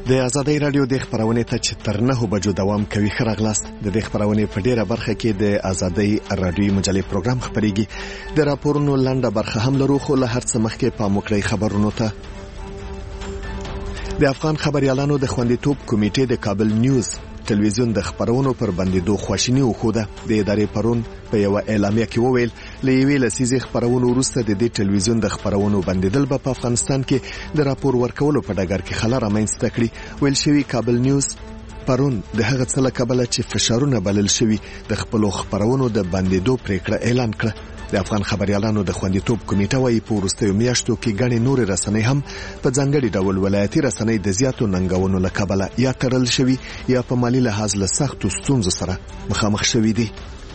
د آزادۍ رادیو د خبرونې ته چې تر 9 بجو دوام کوي خراغلاست د خبرونې په ډیره برخه کې د آزادۍ رادیو مجلې پروګرام خبريږي د راپورونو لنډه برخه هم لرو خو له هر څه مخکې په موکړی خبرونو ته د افغان خبريالانو د خوندیتوب کمیټې د کابل نیوز تلویزیون د خبرونو پر بندیدو خواشینی وخوده د ادارې پرون په یو اعلامیه کې وویل لېوی لسیزي خبرونو وروسته د دې تلویزیون د خبرونو بندیدل په افغانستان کې د راپور ورکولو په ډګر کې خلا رامنځته کړي ویل شوی کابل نیوز پرون د هغه څه له کبله چې فشارونه بلل شوی د خپل خبرونو د بندیدو پریکړه اعلان کړه د افغان خبريالانو د خوندیتوب کمیټه وايي په وروستیو میاشتو کې غني نور رسنۍ هم په ځانګړي ډول ولایتي رسنۍ د زیاتو ننګونو له کبله یا ترل شوی یا په مالی لحاظ له سختو ستونزو سره مخامخ شوی دي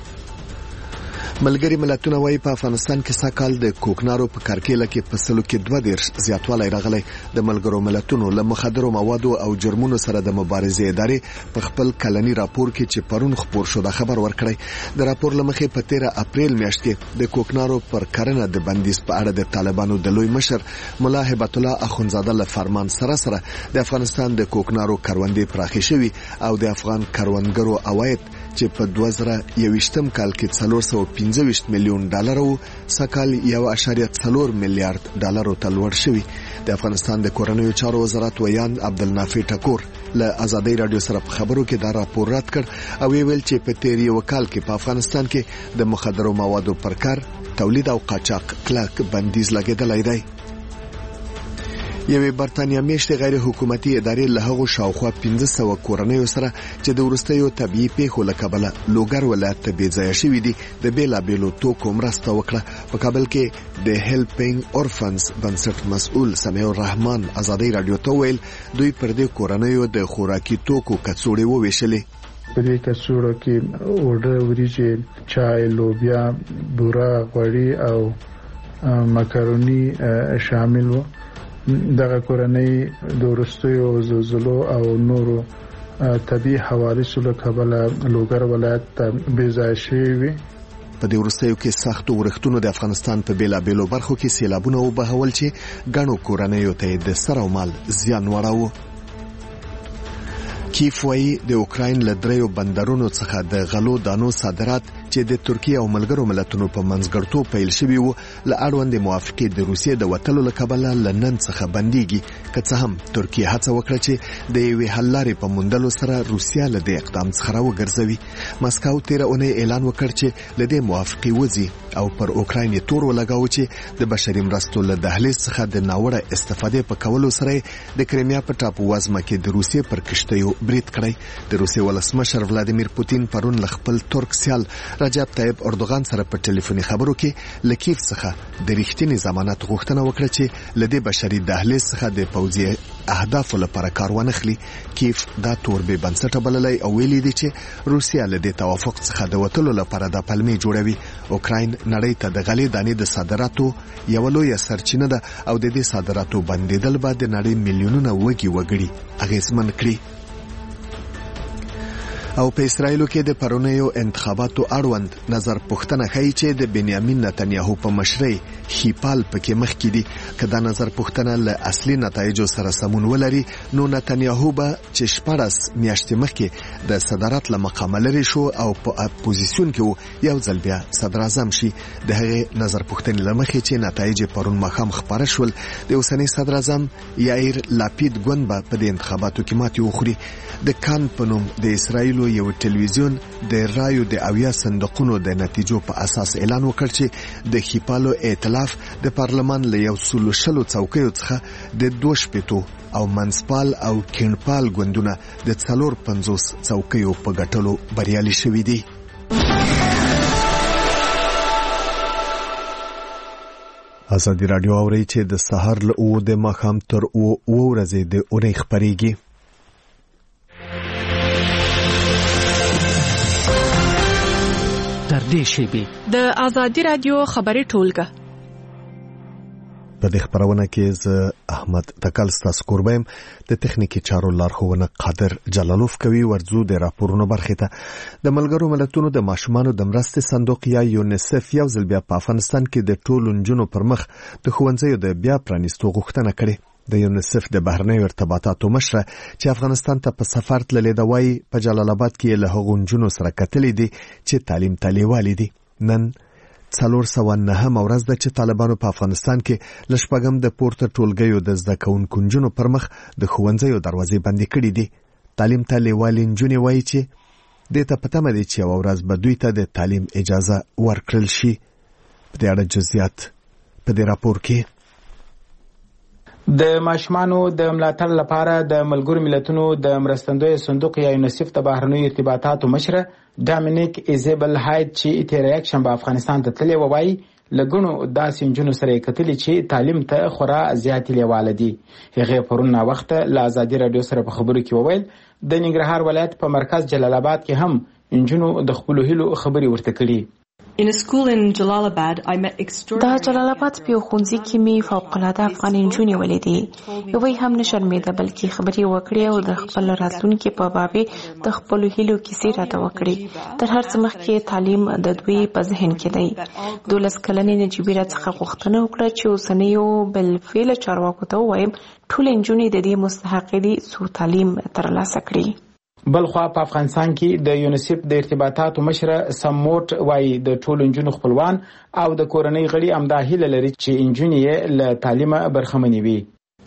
ملګری ملتونه وايي په افغانستان کې ساکال د کوکنارو په کارکېله کې په سلو کې 2 زیاتوالی راغلی د ملګرو ملتونو له مخدرو موادو او جرمونو سره د مبارزې ادارې په خپل کلنی راپور کې چې پرون خبر شو د خبر ورکړی د راپور لمخې په 13 اپریل میاشت کې د کوکنارو پر کرنه د بندیز په اړه د طالبانو د لوی مشر مولا هبت الله اخونزاده له فرمان سره د افغانستان د کوکنارو کروندې پراخې شوی او د افغان کروندګرو عواید چې په 2021م کال کې 415 میلیون ډالر او سکال 1.4 میلیارډ ډالر ته لوړ شوی د افغانستان د کورنیو چارو وزارت ویان عبدالنافع ټکور له آزادۍ رادیو سره په خبرو کې دا راپور رد کړ او ویل چې په تیری وکال کې په افغانستان کې د مخدرو موادو پر کار تولید او قاچاق کلک بندیز لګیدلی دی یوه برتانیا میشت غیر حکومتي ادارې له هغو شاوخوا 1500 کورنیو سره چې د ورستیو طبيعي پیښو له کبله لوګر ولایت ته بېځایه شوي دي د بیلابېلو توکو مرسته وکړه په کابل کې د هیلپینګ اورفنز بنسټ مسؤل سمیع الرحمن آزادۍ رادیو ته ویل دوی پر دې کورنیو د خوراکي توکو کڅوړې وویشلې په دې کڅوړو کې اوړه وریجې چای لوبیا بوره غوړي او مکروني شامل وو دغه کورنۍ د ورستیو زلزلو او نورو طبيعي حوادث له کبله لوګر ولایت ته بېځایه شوي په دې ورستیو کې سختو ورښتونو د افغانستان په بیلابېلو برخو کې سیلابونه وبهول چې غنو کورنیو ته د سر او مال زیان وړاوه کیف وايي د اوکراین له دریو بندرونو څخه د غلو دانو صادرات چې د ترکیه او ملګرو ملتونو په منځګړتوب پیل شوی وو له اړوند موافقې د روسیې د وټلو لکبله لنن څخه بنديږي که څه هم ترکیه هڅه وکړه چې د یوې حل لارې په موندلو سره روسیه له دې اقدام څخه راوګرځوي مسکو 13 اونۍ اعلان وکړ چې له دې موافقې وځي او پر اوکراین تور ولګاو چې د بشري مرستو له دهلیز څخه د ناوړه استفادې په کولو سره د کریمیا په ټاپو وزمه کې د روسیې پر کشتیو برید کړی د روسیې ولسمشر ولادیمیر پوتین پرون ل خپل ترک سیال رجب طیب اردوغان سره په ټلیفوني خبرو کې لکیف څخه د ریښتینی ضمانت غوښتنه وکړه چې لدې بشري دهلیز څخه د پوځي اهدافو لپاره کار ونخلي کیف دا تور به بنسټه بللای او ویلي دي چې روسیا لدې توافق څخه د وټلو لپاره د پلمې جوړوي اوکراین نړۍ ته د غلې دانې د صادراتو یو لوی سرچینه ده او د دې صادراتو بندیدل به د نړۍ میلیونونه وګړي اغیزمن کړي او په اسرایلو کې د پرونیو انتخاباتو اړوند نظر پوښتنه کوي چې د بنیامین نتنیاهو په مشرۍ خیپال پکې مخ کې دي کله نظر پوښتنه له اصلي نتایجو سره سمون ولري نو نتنیاهو به چې 14 میاشتې مخکې د صدارت له مقام لري شو او په اپوزیسیون کې یو ځل بیا صدر اعظم شي د هغه نظر پوښتنې لمخې چې نتایج پرون مخام خبره شول د اوسنی صدر اعظم یائیر لاپید ګوند به په انتخاباتو کې ماتې وخوري د کان پنوم د اسرایلو یو ټلویزیون د رایو د اویا صندوقونو د نتیجو په اساس اعلان وکړ چې د خیپالو ائتلاف د پارلمان له 100 څوکیو څخه د 2 او منسپال او کینپال ګوندونه د 450 څوکیو په ګټلو بریالي شوي دي آزادي رادیو اوري چې د سحر له او د ماخام تر او ورځې د اوري خبريږي تر دې شیبې د آزادي رادیو خبري ټولګه په دې خبرونه کې ز احمد تکل ستاسو قربایم د تخنیکی چارو لارښوونه قادر جلالوف کوي ورزو د راپورونو برخه ته د ملګرو ملتونو د ماشومانو د مرستې صندوق یا یونیسف یو ځل بیا په افغانستان کې د ټولو نجونو پر مخ د ښوونځیو د بیا پرانیستو غوښتنه کړې د یونیسف د بهرنیو ارتباطاتو مشره چې افغانستان ته په سفر تللې ده وایي په جلال آباد کې له هغو نجونو سره کتلې دي چې تعلیم ته لیوالې دي. نن 409 ورځ ده چې طالبانو په افغانستان کې له شپږم د پورته ټولګیو د زده کوونکو نجونو پر مخ د ښوونځیو دروازې بندې کړې دي. تعلیم ته لیوالې نجونې وایي چې دې ته په تمه دي چې یوه ورځ به دوی ته د تعلیم اجازه ورکړل شي. په دې اړه جزئیات په دې راپور کې. د ماشومانو د ملاتړ لپاره د ملګرو ملتونو د مرستندوی صندوق یا یونیسف د بهرنیو ارتباطاتو مشره ډامینیک ایزابل هایت چې تیر یک شنبه افغانستان ته تللی وایي لګونو داسې نجونو سره کتلې چې تعلیم ته خورا زیاتې لیواله دي. هغې پرون وخت له ازادي رادیو سره په خبرو کې وویل د ننګرهار ولایت په مرکز جلال آباد کې هم نجونو د خپلو هیلو خبرې ورته کړي. دا جلال آباد په ښوونځي کې می فوق‌العاده افغان نجونې ولیدې. یوې هم نه شرمېده بلکې خبرې وکړې او د خپل راتلونکي په بابې د خپلو هیلو کیسې راته وکړې. تر هر څه مخکې تعلیم د دوی په ذهن کې دی. 12 کلنې نجیبې راڅخه غوښتنه وکړه چې اوسنیو بالفعل چارواکو ته ووایم ټولې نجونې د دې مستحقې دي څو تعلیم ترلاسه کړي. بلخوا په افغانستان کې د یونیسف د ارتباطاتو مشره سموټ وایي د ټولو نجونو خپلوان او د کورنۍ غړي همدا هیله لري چې نجونې یې له تعلیمه برخمنې وي.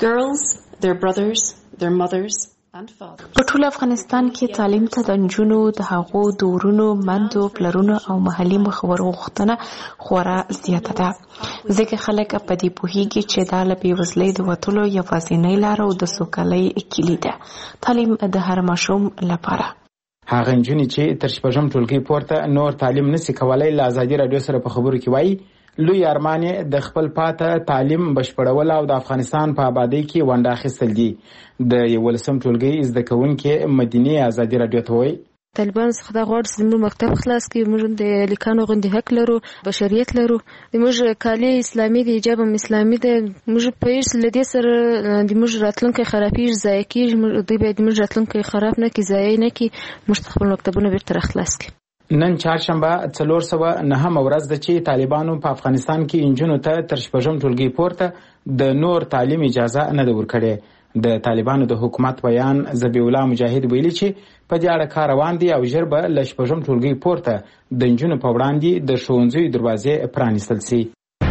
په ټول افغانستان کې تعلیم ته د نجونو د هغو د ورونو مندو پلرونو او محلي مخورو غوښتنه خورا زیاته ده ځکه خلک په دې پوهیږي چې دا له بېوزلۍ د وتلو یوازینۍ لاره او د سوکالۍ کلي ده. تعلیم د هر ماشوم لپاره. هغه نجونې چې تر شپږم ټولګي پورته نور تعلیم نشي کولای له ازادي رادیو سره په خبرو کې وایي لوی ارمان د خپل پاته تعلیم بشپړول او د افغانستان په آبادی کې ونډه اخیستل دي. د 11م ټولګي زده کوونکې مدینه ازادي رادیو ته وایي طالبان څخه دا غواړي چې موږ مکتب خلاص کړو، موږ د لیکانو غوندې حق لرو، بشریت لرو، موږ کالي اسلامي دی، حجاب اسلامي دی، موږ په هیڅ لدې سره د موږ راتلونکي خرابېږي، ضایع کېږي، دوی باید موږ راتلونکي خراب نه کړي، ضایع نه کړي، موږ خپل مکتبونه بیرته راخلاص کړي. نن چهارشنبه 409 ورځ ده چې طالبانو په افغانستان کې انجونو ته تر شپږم ټولګي پورته د نور تعلیم اجازه نه ده ورکړې. د طالبانو د حکومت بیان ذبیح الله مجاهد ویلي چې په دې اړه کار روان دي او ژر به له شپږم ټولګي پورته د انجونو په وړاندې د ښوونځیو دروازې پرانیستل شي.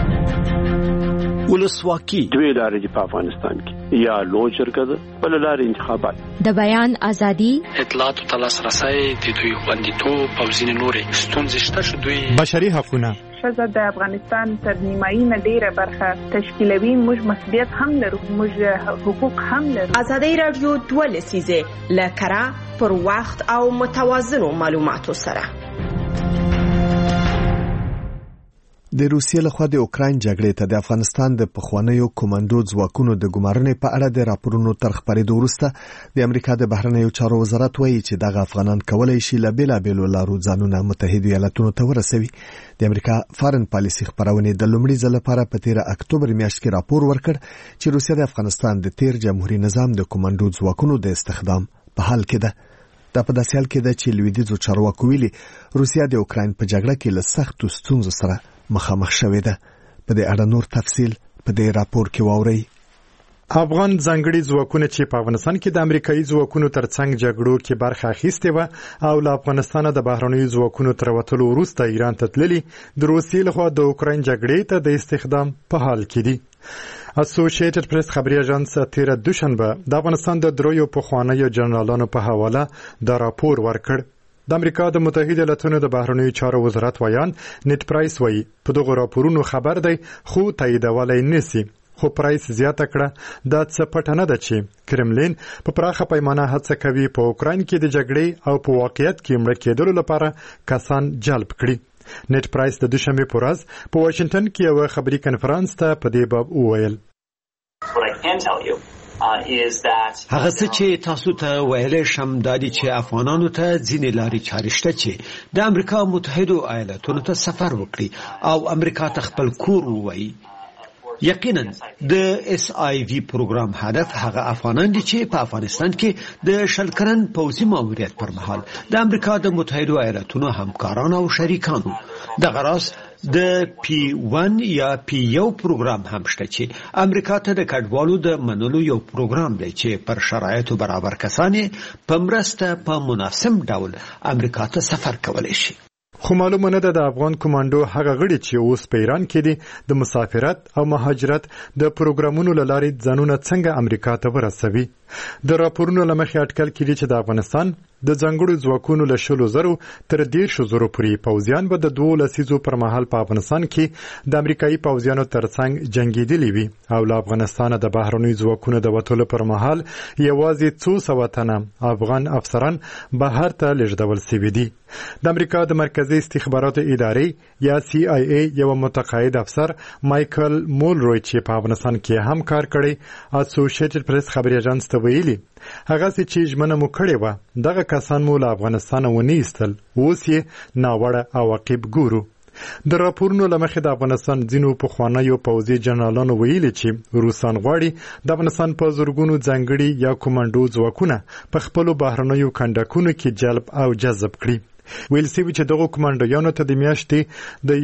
ولسواکي دوی لارې دي په افغانستان کې، یا لوی جرګه ده بل لارې انتخابات، د بیان ازادي، اطلاعاتو ته لاسرسی، د دوی خوندیتوب او ځینې نورې ستونزې شته چې دوی بشري حقونه. ښځه د افغانستان تر نیمایي نه ډیره برخه تشکیلوي. موږ مسؤلیت هم لرو، موږ حقوق هم لرو. ازادي رادیو 2 لسیزه لکرا پر وخت او متوازنو معلوماتو سره. د روسیې لخوا د اوکراین جګړې ته د افغانستان د پخوانیو کمانډو ځواکونو د ګمارنې په اړه د راپورونو تر خپرېدو وروسته د امریکا د بهرنیو چارو وزارت وایي چې دغه افغانان کولی شي له بېلابېلو لارو ځانونه متحدو ایالتونو ته ورسوي. د امریکا فارن پالیسي خپرونې د لومړي ځل لپاره په 13 اکتوبر میاشت کې راپور ورکړ چې روسیه د افغانستان د تیر جمهوریت نظام د کمانډو ځواکونو د استخدام په حال کې ده. دا په داسې حال کې ده چې لویدیځو چارواکو ویلي روسیه د اوکراین په جګړه کې له سختو ستونزو سره مخامخ شوې ده. په دې اړه نور تفصیل په دې راپور کې واورئ. افغان ځانګړي ځواکونه چې په افغانستان کې د امریکایي ځواکونو ترڅنګ جګړو کې برخه اخیستې وه او له افغانستانه د بهرنیو ځواکونو تر وتلو وروسته ایران ته تللي، د روسیې لخوا د اوکراین جګړې ته د استخدام په حال کې دي. اسوسییټډ پریس خبري اژانس تیر دوشنبه د افغانستان د دریو پخوانیو جنرالانو په حواله د راپور ورکړ. د امریکا د متحده ایالاتونو د بهرنیو چارو وزارت ویان نیټ پرایس وایي په دغه راپورونو خبر دی خو تاییدولی نشي. خو پرایس زیاته کړه دا څه پټه نه ده چې کرملین په پراخه پیمانه هڅه کوي په اوکراین کې د جګړې او په واقعیت کې مړه کېدلو لپاره کسان جلب کړي. نیټ پرایس د دوشنبه په ورځ په واشنگټن کې یو خبري کنفرانس ته په دې باب وویل هغه څه چې تاسو ته ویلی شم دا دي چې افغانانو ته ځینې لارې چارې شته چې د امریکا متحدو ایالاتونو ته سفر وکړي او امریکا ته خپل کور ووایي. یقینا د SIV پروګرام هدف هغه افغانان دي چې په افغانستان کې د شلکرن پوځي ماموریت پر مهال د امریکا د متحده ایالاتونو همکاران او شریکانو د غراس د P1 یا P1 پروګرام هم شته چې امریکا ته د کډوالو د منلو یو پروګرام دی چې پر شرایطو برابر کسان په مرسته په مناسب ډول امریکا ته سفر کولی شي. خو معلومه نه ده د افغان کمانډو هغه غړي چې اوس په ایران کې دي د مسافرت او مهاجرت د پروګرامونو له لارې ځانونه څنګه امریکا ته ورسوي. د راپورونو له مخې اټکل کېږي چې د افغانستان د ځانګړو ځواکونو له 10,000 تر 10,000 پورې پوځیان به د 2 لسیزو پر مهال په افغانستان کې د امریکایي پوځیانو ترڅنګ جنگیدلي وي او له افغانستانه د بهرنیو ځواکونو د وتلو پر مهال یوازې 200 تنه افغان افسران بهر ته لیږدول شوي دي. د امریکا د مرکزي استخباراتو ادارې یا CIA یو متقاعد افسر مایکل مولروی چې په افغانستان کې هم کار کړی اسوسییټډ پریس خبري اژانس ته ویلي هغه چې ژمنه مو کړې وه دغه کسان مو له افغانستانه ونه ایستل اوس یې ناوړه عواقب ګورو. د راپورونو له مخې د افغانستان ځینو پخوانیو پوځي جنرالانو ویلي چې روسان غواړي د افغانستان په زورګونو ځانګړي یا کمانډو ځواکونه په خپلو بهرنیو کنډکونو کې جلب او جذب کړي. ویل شوي چې دغو کمانډویانو ته د میاشتې د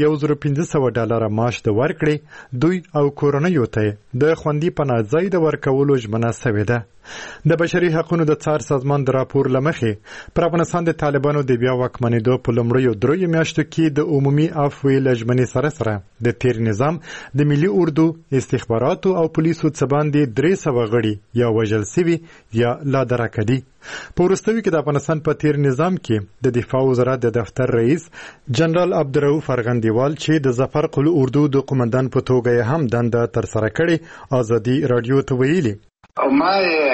$1,500 معاش د ورکړې دوی او کورنیو ته د خوندي پناه ځای د ورکولو ژمنه شوې ده. د بشري حقوقو د څار سازمان د راپور له مخې پر افغانستان د طالبانو د بیا واکمنېدو په لومړیو 3 میاشتو کې د عمومي عفوې له ژمنې سره د تیر نظام د ملي اردو استخباراتو او پولیسو څخه باندې 300 غړي یا وژل شوي یا لا درکه دي. په وروستیو کې د افغانستان په تیر نظام کې د دفاع وزارت د دفتر رئیس جنرال عبدالرؤف ارغندیوال چې د ظفر قل اردو د قومندان په توګه هم دنده ترسره کړې ازادي رادیو ته ویلي ما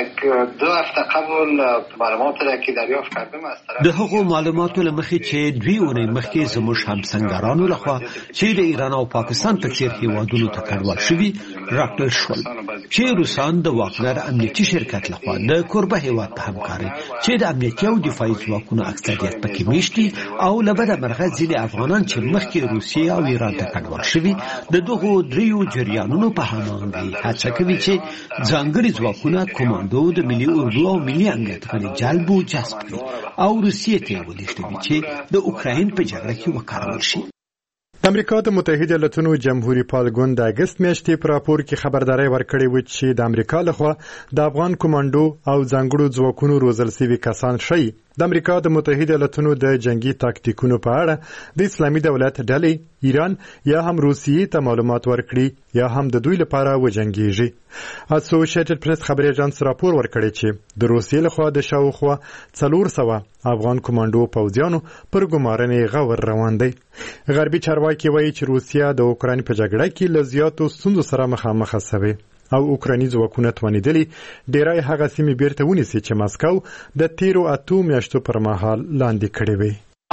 2 هفته قبل معلومات را که دریافت کردم از طرف د هغو معلوماتو له مخې چې 2 اونۍ مخکې زموږ همسنګرانو لخوا چې د ایران او پاکستان په څیر هیوادونو ته کډوال شوي راکړل شول چې روسان د واګنر امنیتي شرکت لخوا د کوربه هیواد په همکارۍ چې د امنیتي او دفاعي ځواکونو اکثریت پکې میشتي او له بده مرغه ځینې افغانان چې مخکې روسیې او ایران ته کډوال شوي د دغو 3 جریانونو په هماهنګۍ هڅه کوي چې ځانګړي ځواکونه کمانډو د ملي اردو او ملي امنیت غړي جلب او جذب کړي او روسیې ته ولېږدوي چې د اوکراین په جګړه کې وکارول شي. د امریکا د متحده ایالاتونو جمهوریت پال ګوند د اگست میاشتې په راپور کې خبرداري ورکړې و چې د امریکا لخوا د افغان کمانډو او ځانګړو ځواکونو روزل شوي کسان شي د امریکا د متحده ایالاتونو د جنگي تاکتیکونو په اړه د اسلامي دولت ډلې ایران یا هم روسیې ته معلومات ورکړي یا هم د دوی لپاره وجنګيږي. اسوسییټډ پریس خبري اژانس راپور ورکړی چې د روسیې لخوا د شاوخوا 400 افغان کمانډو پوځیانو پر ګمارنې غور روان دي. غربي چارواکي وایي چې روسیا د اوکراین په جګړه کې له زیاتو ستونزو سره مخامخ شوه او اوکراني ځواکونه توانیدلي ډیری هغه سیمې بیرته ونیسي چې ماسکو د تیرو 8 میاشتو پر مهال لاندې کړې وي.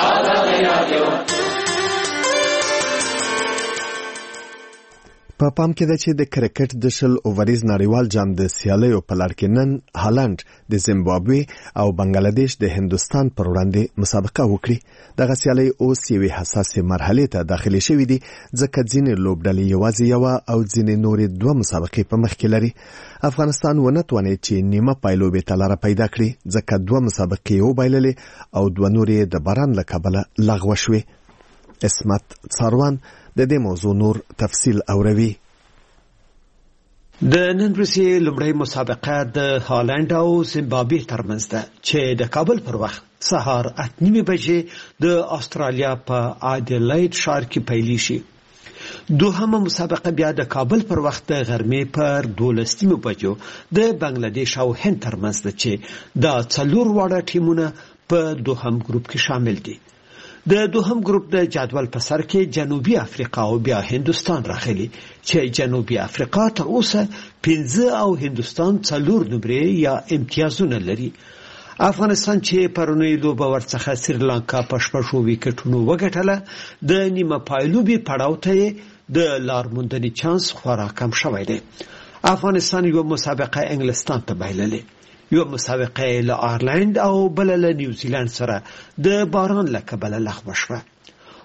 په پام کې ده چې د کرکټ د 10 اووریز نړیوال جام د سیالیو په لړ کې نن هالند د زیمبابوې او بنگلاديش د هندستان پر وړاندې مسابقه وکړي. دغه سیالي اوس یوې حساسه مرحله ته داخلي شوې دي ځکه ځینې لوبډلې یوازې یو او ځینې نورې 2 مسابقې په مخ کې لري. افغانستان ونه توانید چې نیمه پایلوبې ته لاره پیدا کړي ځکه 2 مسابقې وبایللې او 2 نورې د باران له کبله لغوه شوې. اسمت څاروان د دې موضوع نور تفصیل اوروي. د نن ورځې لومړی مسابقه د هالند او زیمبابوې ترمنځ ده چې د کابل پر وخت سهار 8:30 بجې د استرالیا په اډیلاید ښار کې پیل شي. دوهمه مسابقه بیا د کابل پر وخت د غرمې پر 12:30 بجو د بنگلاديش او هند ترمنځ ده چې د 4 واړه ټیمونه په دوهم ګروپ کې شامل دي. د دوهم ګروپ د جدول په سر کې جنوبي افریقا او بیا هندستان راغلي چې جنوبي افریقا تر اوسه 15 او هندستان 4 نمرې یا امتیازونه لري. افغانستان چې پرونی لوبه ورڅخه سریلانکا په 6 وکټونو وګټله د نیمه پایلوبي پړاو ته د لارموندنې چانس خورا کم شوی دی. افغانستان یو مسابقه انګلستان ته بایللې، یو مسابقه له آیرلند او بل له نیوزیلند سره د باران له کبله لغوه شوه.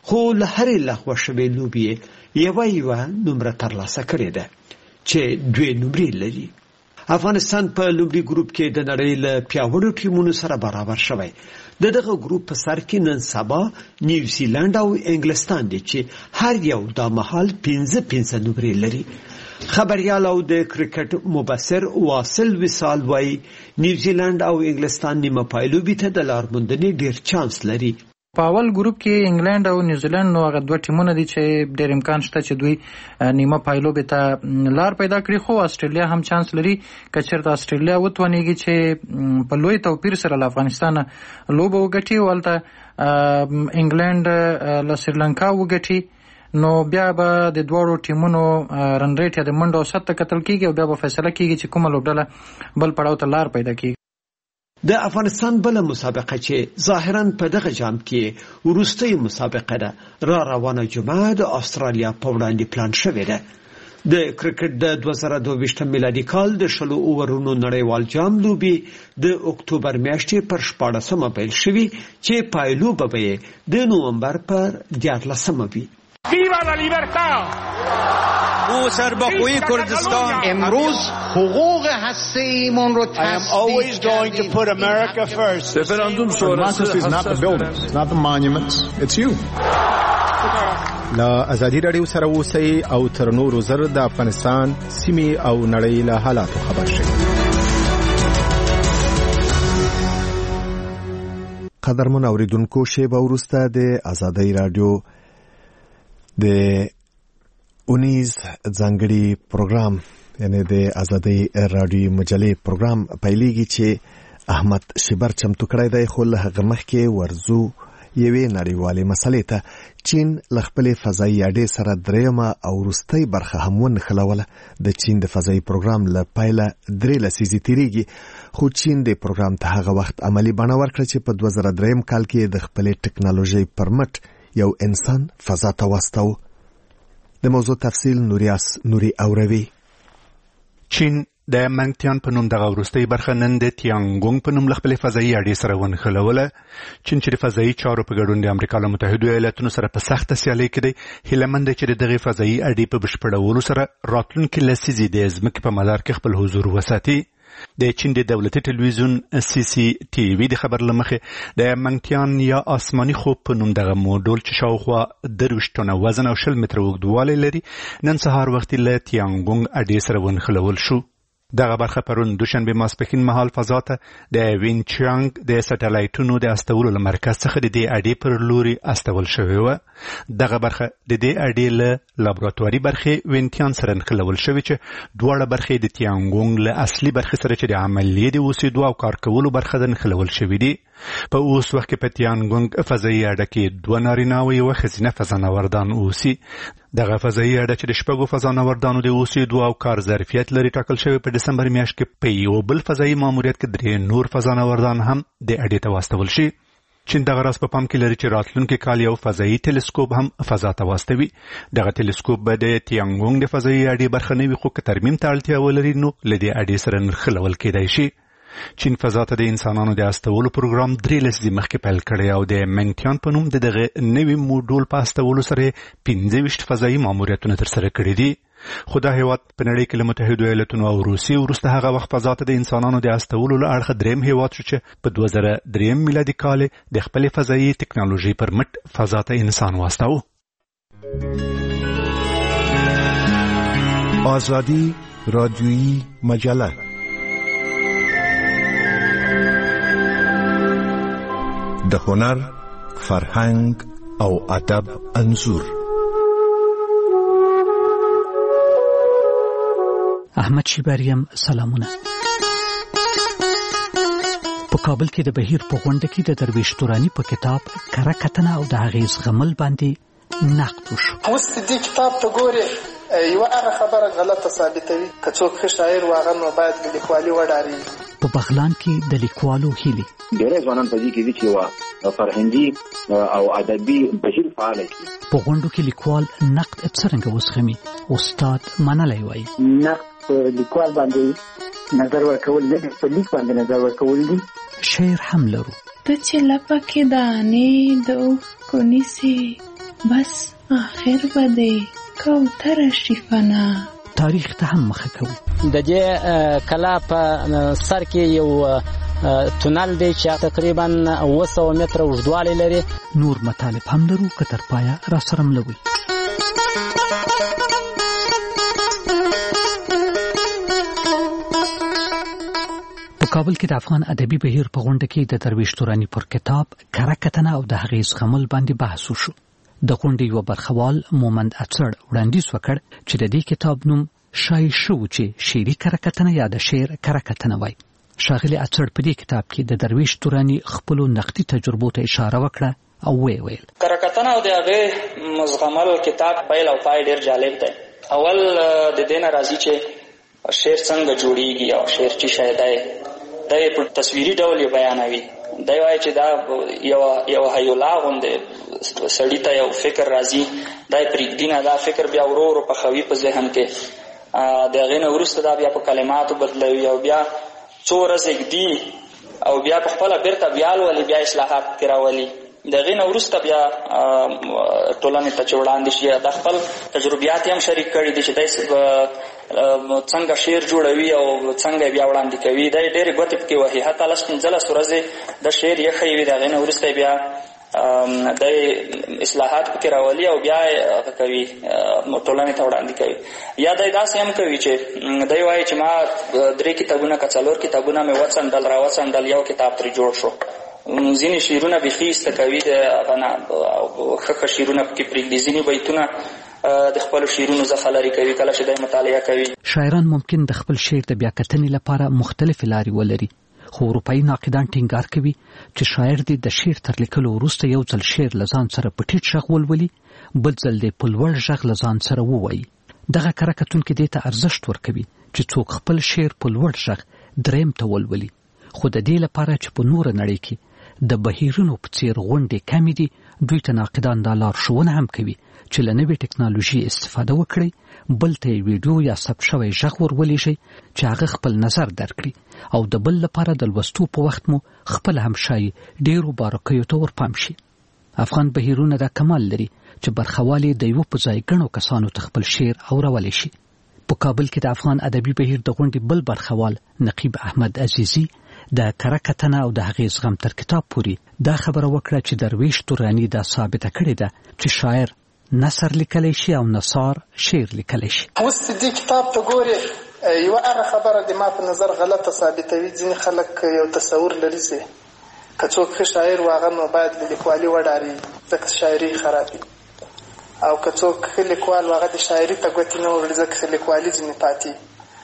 خو له هرې لغوه شوې لوبې یوه نمره ترلاسه کړې ده چې 2 نمرې لري. افغانستان په لومړي ګروپ کې د نړۍ له پیاوړو ټیمونو سره برابر شوی. دغه ګروپ په سر کې نن سبا نیوزیلند او انګلستان دي چې هر یو د مهال 15 نمرې لري. خبريال او د کرکټ مبصر واصل وصال وای نیوزیلند او انګلستان نیمه پایلوبي ته د لارموندنې ډیر چانس لري. په اول ګروپ کې انګلند او نیوزیلند نو هغه دوه ټیمونه دي چې ډېر امکان شته چې دوی نیمه پایلوبې ته لار پیدا کړي، خو استرالیا هم چانس لري که چېرته استرالیا وتوانېږي چې په لوی توپیر سره له افغانستان لوبه وګټي، ولته انګلند له سریلانکا وګټي، نو بیا به د دواړو ټیمونو رن ریټ یا د منډو اوسط ته کتل کېږي او بیا به فیصله کېږي چې کومه لوبډله بل پړاو ته لار پیدا کېږي. د افغانستان بل مسابقه چې ظاهرا په دغه جام کې وروستۍ مسابقه ده را روانه جمعه د استرالیا په وړاندې پلان شوې ده. د کرکټ د 2022 میلادي کال د 10 اوورونو نړیوال جام لوبې د اکتوبر میاشتې پر 14 پیل شوي چې پایلوبه به د نومبر پر 14 وي. Viva la libertad! او سربخوی کردستان امروز حقوق هسته‌ایمون رو I am always going to put America first. Referendum sonrası is not the buildings, not the monuments, it's you. لا ازادي رادیو سره اوسئ او تر نورو زر د افغانستان سیمې او نړۍ له حالاتو خبر شئ. قدرمن اوریدونکو، شیبه وروسته د ازادي رادیو د اونیز ځانګړي پروګرام یعنی د ازادي رادیو مجلې پروګرام پیلېږي چې احمد شبر چمتو کړی دی. خو له هغه مخکې ورزو یوې نړیوالې مسلې ته. چین له خپلې فضایي اډې سره درېیمه او وروستۍ برخه هم ونښلوله. د چین د فضایي پروګرام له پیله 3 لسیزې تېرېږي، خو چین د پروګرام ته هغه وخت عملي بڼه ورکړه چې په 2003 کال کې د خپلې ټکنالوژۍ پر مټ یو انسان فضا ته واستاوه. د موضوع تفصیل نوري اوروي. چین د منګتیان په نوم دغه وروستۍ برخه نن د تیانګونګ په نوم له خپلې فضایي اډې سره ونښلوله. چین چې د فضایي چارو په ګډون د امریکا له متحدو ایالاتونو سره په سخته سیالۍ کې دی، هیلهمند دی چې د دغې فضایي اډې په بشپړولو سره راتلونکي لسیزې د ځمکې په مدار کې خپل حضور وساتي. د چین د دولتي ټلویزیون CCTV د خبر لمخې د منګتیان یا آسماني خوب په نوم دغه موډول چې شاوخوا 23 ټنه وزن او 20 متره اوږدوالی لري نن سهار وختي له تیانګونګ اډې سره ونښلول شو. دغه برخه پرون دوشنبه ماسپښین مهال فضا ته د وینچانګ د سټلایټونو د استولو له مرکز څخه د دې اډې پر لوري استول شوې وه. دغه برخه د دې اډې له لابراتواري برخې وینتیان سره نښلول شوې چې دواړه برخې د تیانګونګ له اصلي برخې سره چې د عملیې د اوسېدو او کار کولو برخه ده نښلول شوې دي. په اوس وخت کې په تیانګونګ فضایي اډه کې 2 نارینه او 1 ښځینه فضانوردان اوسي. دغه فضایي اډه چې د 6 فضانوردانو د اوسېدو او کار ظرفیت لري ټاکل شوی په دسمبر میاشت کې په یو بل فضایي ماموریت کې 3 نور فضانوردان هم د اډې ته واستول شي. چین دغه راز په پام کې لري چې راتلونکي کال یو فضایي ټلسکوپ هم فضا ته واستوي. دغه ټلسکوپ به د تیانګونګ د فضایي اډې برخه نه وي، خو که ترمیم ته اړتیا ولري نو له دې اډې سره نښلول کېدای شي. چین فضا ته د انسانانو د استولو پروګرام 3 لسیزې مخکې پیل کړی او د منګتیان په نوم د دغه نوي موډول په استولو سره 25 فضایي ماموریتونه ترسره کړي دي. خو دا هیواد په نړۍ کې له متحدو ایالاتونو او روسیې وروسته هغه وخت فضا ته د انسانانو د استولو له اړخه درېیم هیواد شو چې په 2003 میلادي کال د خپلې فضایي ټکنالوژۍ پر مټ فضا ته انسان واستاوه. آزادی رادیویی مجله د هنر، فرهنګ او ادب انځور. احمد شیبریم سلامونه. په کابل کې د بهیر په غونډه کې د درویش تورانی په کتاب کره کتنه او د هغې زغمل باندې نقد وشو. اوس دې کتاب ته ګورې یو هغه خبره غلطه ثابتوي که څوک ښه شاعر واغه نو باید د لیکوالي وډاري. په بغلان کې د لیکوالو هیلې ډېری ځوانان په دې کې دي چې فرهنګي او ادبي بهیر فعال دي. په غونډو کې لیکوال نقد څرنګه وسخمي استاد منلای وایي. نقد لیکوال باندې نظر ورکول نه، په لیک باندې نظر ورکول دي. شعر هم لرو. ته چې لپکې دانې د اوښکو نیسې بس آخر بده کوتره شفنا. تاریخ ته هم مخه کوو. د دې کلا په سر کې یو تونل دی چې تقریبا 200 متره اوږدوالی لري. نور مطالب هم لرو که تر پایه را سره ملوي. په کابل کې د افغان ادبي بهیر په غونډه کې د درویش تورانی پر کتاب کره کتنه او د هغې زغمل باندې بحث وشو. د غونډې یو برخوال مومند اڅړ وړاندیز وکړ چې د دې کتاب نوم شای شو چې شعري کره کتنه یا د شعر کره کتنه وای. ښاغلي اڅړ په دې کتاب کې د درویش تورانی خپلو نقدي تجربو ته اشاره وکړه او ویل کره کتنه او د هغې مزغمل کتاب پیل او پای ډېر جالب دی. اول د دې نه راځي چې شعر څنګه جوړیږي او شعر چې شی دی دا په تصویري ډول یې بیانوي. دی وایي چې دا یو هیولا غوندې سړي ته یو فکر راځي، دا یې پرېږدي نه، دا فکر بیا ورو ورو پخوي په ذهن کې، د هغې نه وروسته دا بیا په کلماتو بدلوي او بیا څو ورځې ږدي او بیا په خپله بیرته بیا لولي، بیا اصلاحات پکې راولي. د هغې نه وروسته بیا ټولنې ته چې وړاندې شي دا خپل تجربیات یې هم شریک کړي دي چې دی څنګه شعر جوړوي او څنګه بیا وړاندې کوي. دا یې ډېرې ګوتې پکې وهي، حتی 15 ورځې د شعر یې ښیي وي، د هغې نه وروسته بیا د اصلاحات پکې راولي او بیا یې کوي ټولنې ته وړاندې کوي. یا دی داسې هم کوي چې دی وایي چې ما 3 کتابونه که 4 کتابونه مې راوڅنډل یو کتاب ترې جوړ شو. ځینې شعرونه بیخي ایسته کوي، د هغه نه ښه شعرونه پکې پرېږدي، ځینې بیتونه د خپلو شعرونو څخه لرې کوي کله چې دی مطالعه کوي. شاعران ممکن د خپل شعر د بیاکتنې لپاره مختلفې لارې ولري، خو اروپایي ناقدان ټینګار کوي چې شاعر دې د شعر تر لیکلو وروسته یو ځل شعر له ځان سره په ټیټ غږ ولولي، بل ځل دې په لوړ غږ له ځان سره ووایي. دغه کره کتونکي دې ته ارزښت ورکوي چې څوک خپل شعر په لوړ غږ دریم ته ولولي. خو د دې لپاره چې په نوره نړۍ کې د بهیرونو په څیر غونډې کمې دي، دوی ته ناقدان دا لارښوونه هم کوي چې له نوې ټکنالوژي استفاده وکړي، بل ته یې ویډیو یا ثبت شوی غږ ورولېږي چې هغه خپل نظر درکړي او د بل لپاره د لوستو په وخت مو خپل هم ښایي ډېرو باریکیو ته ورپام شي. افغان بهیرونه دا کمال لري چې برخوال یې د یوه په ځای ګڼو کسانو ته خپل شعر اورولی شي. په کابل کې د افغان ادبي بهیر د غونډې بل برخوال نقیب احمد عزیزي د کره کتنه او د هغې زغم تر کتاب پورې دا خبره وکړه چې درویش تورانی دا ثابته کړې ده چې شاعر نثر لیکلی شي او نثار شعر لیکلی شي. اوس دې کتاب ته ګورې یوه هغه خبره د ما په نظر غلطه ثابتوي. ځینې خلک یو تصور لري چې که څوک ښه شاعر و هغه نو باید له لیکوالي وډاري ځکه شاعري خرابي، او که څوک ښه لیکوال و هغه د شاعري ته ګوتې نه وړي ځکه لیکوالي ځینې پاتې.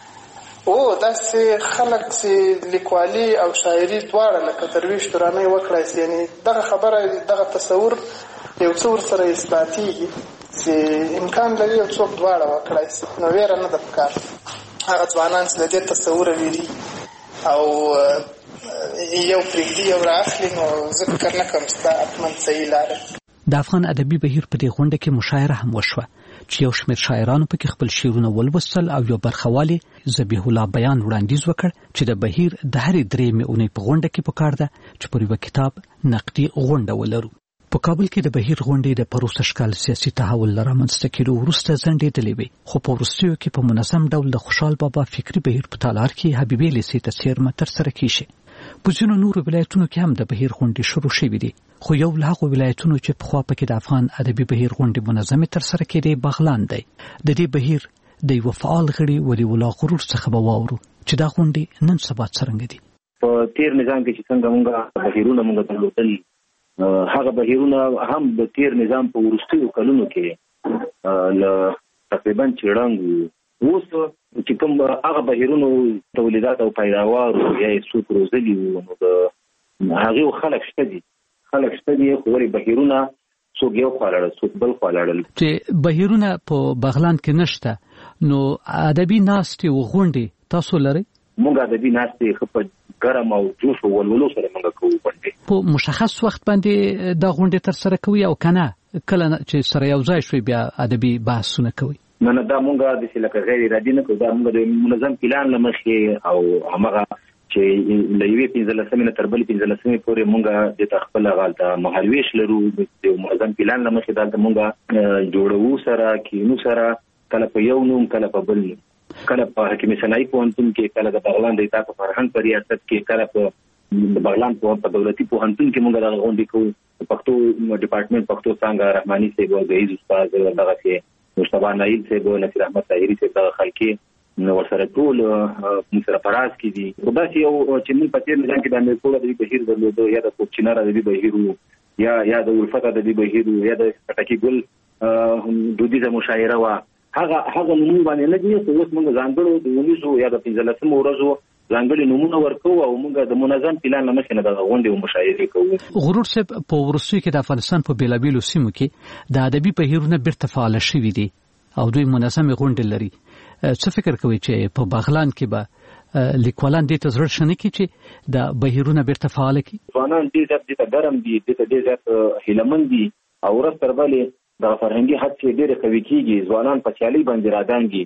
داسې خلک چې لیکوالي او شاعري دواړه لکه درویش تورانی وکړای شي، یعنې دغه خبره دغه تصور یو څه ورسره اثباتېږي چې امکان لري یو څوک دواړه وکړای شي. نو ویره نه ده پکار. هغه ځوانان چې له دې تصوره ویري او یو پرېږدي یو رااخلي، نو زه فکر نه کوم چې دا حتما صحیح لاره. د افغان ادبي بهیر په دې غونډه کې مشاعره هم وشوه چې یو شمېر شاعرانو پکې خپل شعرونه ولوستل او یو برخوالي ذبیح الله بیان وړاندیز وکړ چې د بهیر د هرې 3 اونۍ په غونډه کې پکار ده چې پر یو کتاب نقدي غونډه ولرو. په کابل کې د بهیر غونډې د پروسه شکل سیاسي تحول رامنځته کېدو وروسته ځنډېدلې وې، خو په وروستیو کې په منظم ډول د خوشحال بابا فکري بهیر په تالار کې حبیبي لیسې ته څیرمه ترسره کیږي. په ځینو نورو ولایتونو کې هم د بهیر غونډې شروع شوې دي، خو یو له هغو ولایتونو چې پخوا پکې د افغان ادبي بهیر غونډې منظمې ترسره کېدې بغلان دی. د دې بهیر د یوه فعال غړي ولي الله غرور څخه به واورو چې دا غونډې نن سبا څرنګه دي. په تیر نظام کې چې څنګه موږ بهیرونه موږ درلودل، هغه بهیرونه هم د تیر نظام په وروستیو کلونو کې له تقریبا چړنګ اوس چې کوم هغه بهیرونو تولیدات او پیداوار یا څوک روزلي وو، نو د هغې خلک شته دي خو ولې بهیرونه څوک یو خوا لاړل څوک بل خوا لاړل. چې بهیرونه په بغلان کې نشته، نو ادبي ناستې و غونډې تاسو لرئ؟ موږ ادبي ناستې ښه په ګرم او جوش او ولولو سره موږ کوو غونډې. په مشخص وخت باندې دا غونډې ترسره کوي او که نه کله چې سره یو ځای شوي بیا ادبي بحثونه کوي؟ نه دا موږ داسې لکه غیر ارادي نه کوو، دا موږ د منظم پلان له مخې او همغه چې لوي 15 نه تر بل 15 پورې مونږه د خپل غالطه مهالويش لرو د منظم پلان لمخې دا مونږه جوړو سره کینو سره کله په یو نوم کله په بل کله په حکیم سنای پوهنتون کې کله د بغلان د اتاق فرهنګ په ریاست کې کله په د بغلان په دولتي پوهنتون کې مونږه د غونډې کوو پښتو ډپارټمنټ پښتو څنګه رحماني صاحب او عزیز استاد دغه کې مصطفی نایل صاحب او نصیر احمد طاهری صاحب د خلکي نو ورسره ټول سره پراز کې دي خدا چې یو چې موږ په تیر نظام کې د امریکا د بهیر درلود یا د کوچینار د بهیر یا د ولفت د بهیر یا د پټکی ګل دودیزه مشاعره وا هغه نوم باندې نه دي چې اوس موږ ځانګړو د ونیسو یا د 15 ورځو ځانګړي نمونه ورکو او موږ د منظم پلان لمخې نه د غونډې او مشاعرې کوو. غرور صاحب په ورسوي کې د افغانستان په بیلابیلو سیمو کې د ادبي بهیرونه بیرته فعال شوي دي او دوی منظم غونډې لري. څه فکر کوي چې په بغلان کې به لیکوالان دې ته ضرورت شنه کی چې د بهیرونه بیرته فعال کی؟ ځوانان دې ته ګرم دي دې ته هیلمن دي او ورځ تر بلې د فرهنګي حد کې ډېر قوي کیږي ځوانان په چالي باندې رادانګي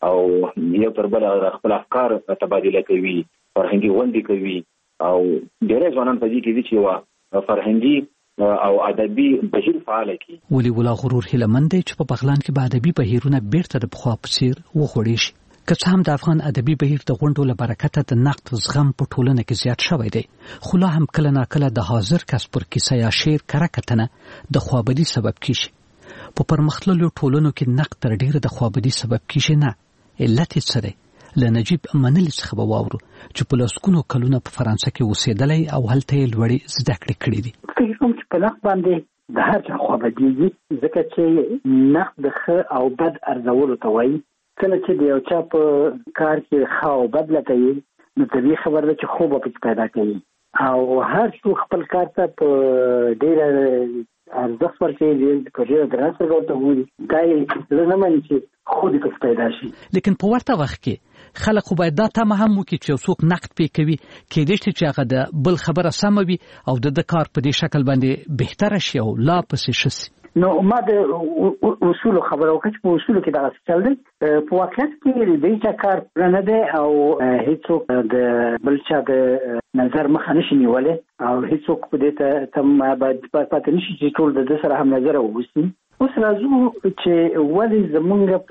او یو تر بل خپل افکار تبادله کوي فرهنګي غونډې کوي او ډېر ځوانان په دې کې دي چې فرهنګي او ادبي بهیر فعال کی. ولی ولا غرور هلمند چې په بغلان کې به ادبي بهیرونه بیرته د بخوا په څیر وخوړی شي. که څه هم د افغان ادبي بهیر د غونډو له برکته د نقد زغم په ټولنه کې زیات شوی دی خو لا هم کله ناکله د حاضر کس پر کیسه یا شعر کره کتنه د خوابدي سبب کیږي. په پرمختللو ټولنو کې نقد تر ډیره د خوابدي سبب کیږي نه. علت یې څه دی؟ له نجیب منلي څخه به واورو چې په لسګونو کلونه په فرانسه کې اوسېدلی او هلته یې لوړې زده کړې کړې دي. فکر کوم چې په نقد باندې د هر چا خوابدېږي ځکه چې نقد د ښه او بد ارزولو ته وایي. کله چې د یو چا په کار کې ښه او بد لټوي نو طبیعي خبره ده چې خوب به پکې پیدا کوي او هر څوک خپل کار ته په ډېره ارزښت ورکوي په ډېره درنه سترګه ورته ګوري. دا یې زړه نه مني چې خود پکې پیدا شي. لیکن په ورته وخت کې خلک خو باید دا تمه هم وکړي چې یو څوک نقد پې کوي کېدای شي چې هغه د بل خبره سمه وي او د کار په دې شکل باندې بهتره شي او لا پسې ښه شي. نو ما د اصولو خبره وکړه چې په اصولو کې دغه څه چل دی. په واقعیت کې د هیچا کار پوره نه دی او هیڅوک د بل چا د نظر مخه نشي نیولی او هیڅوک په دې ته باید پاتې نشي چې ټول د ده سره هم نظر ووسي. اوس راځو چې ولې زمونږ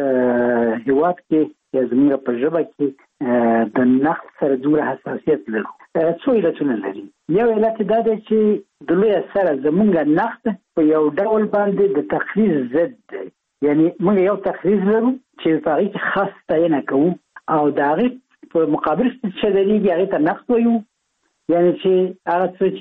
په هیواد کې یا زمونږ په ژبه کې د نقد سره دومره حساسیت لرو. څو علتونه لري. یو علت دا دی چې د لویه سره زمونږ نقد په یو ډول باندې د تقریر ضد دی. یعنی موږ یو تقریر لرو چې په هغې کې خاص ستاینه کوو او د هغې په مقابل چې درېږي هغې ته نقد وایو. یعنی چې هغه څه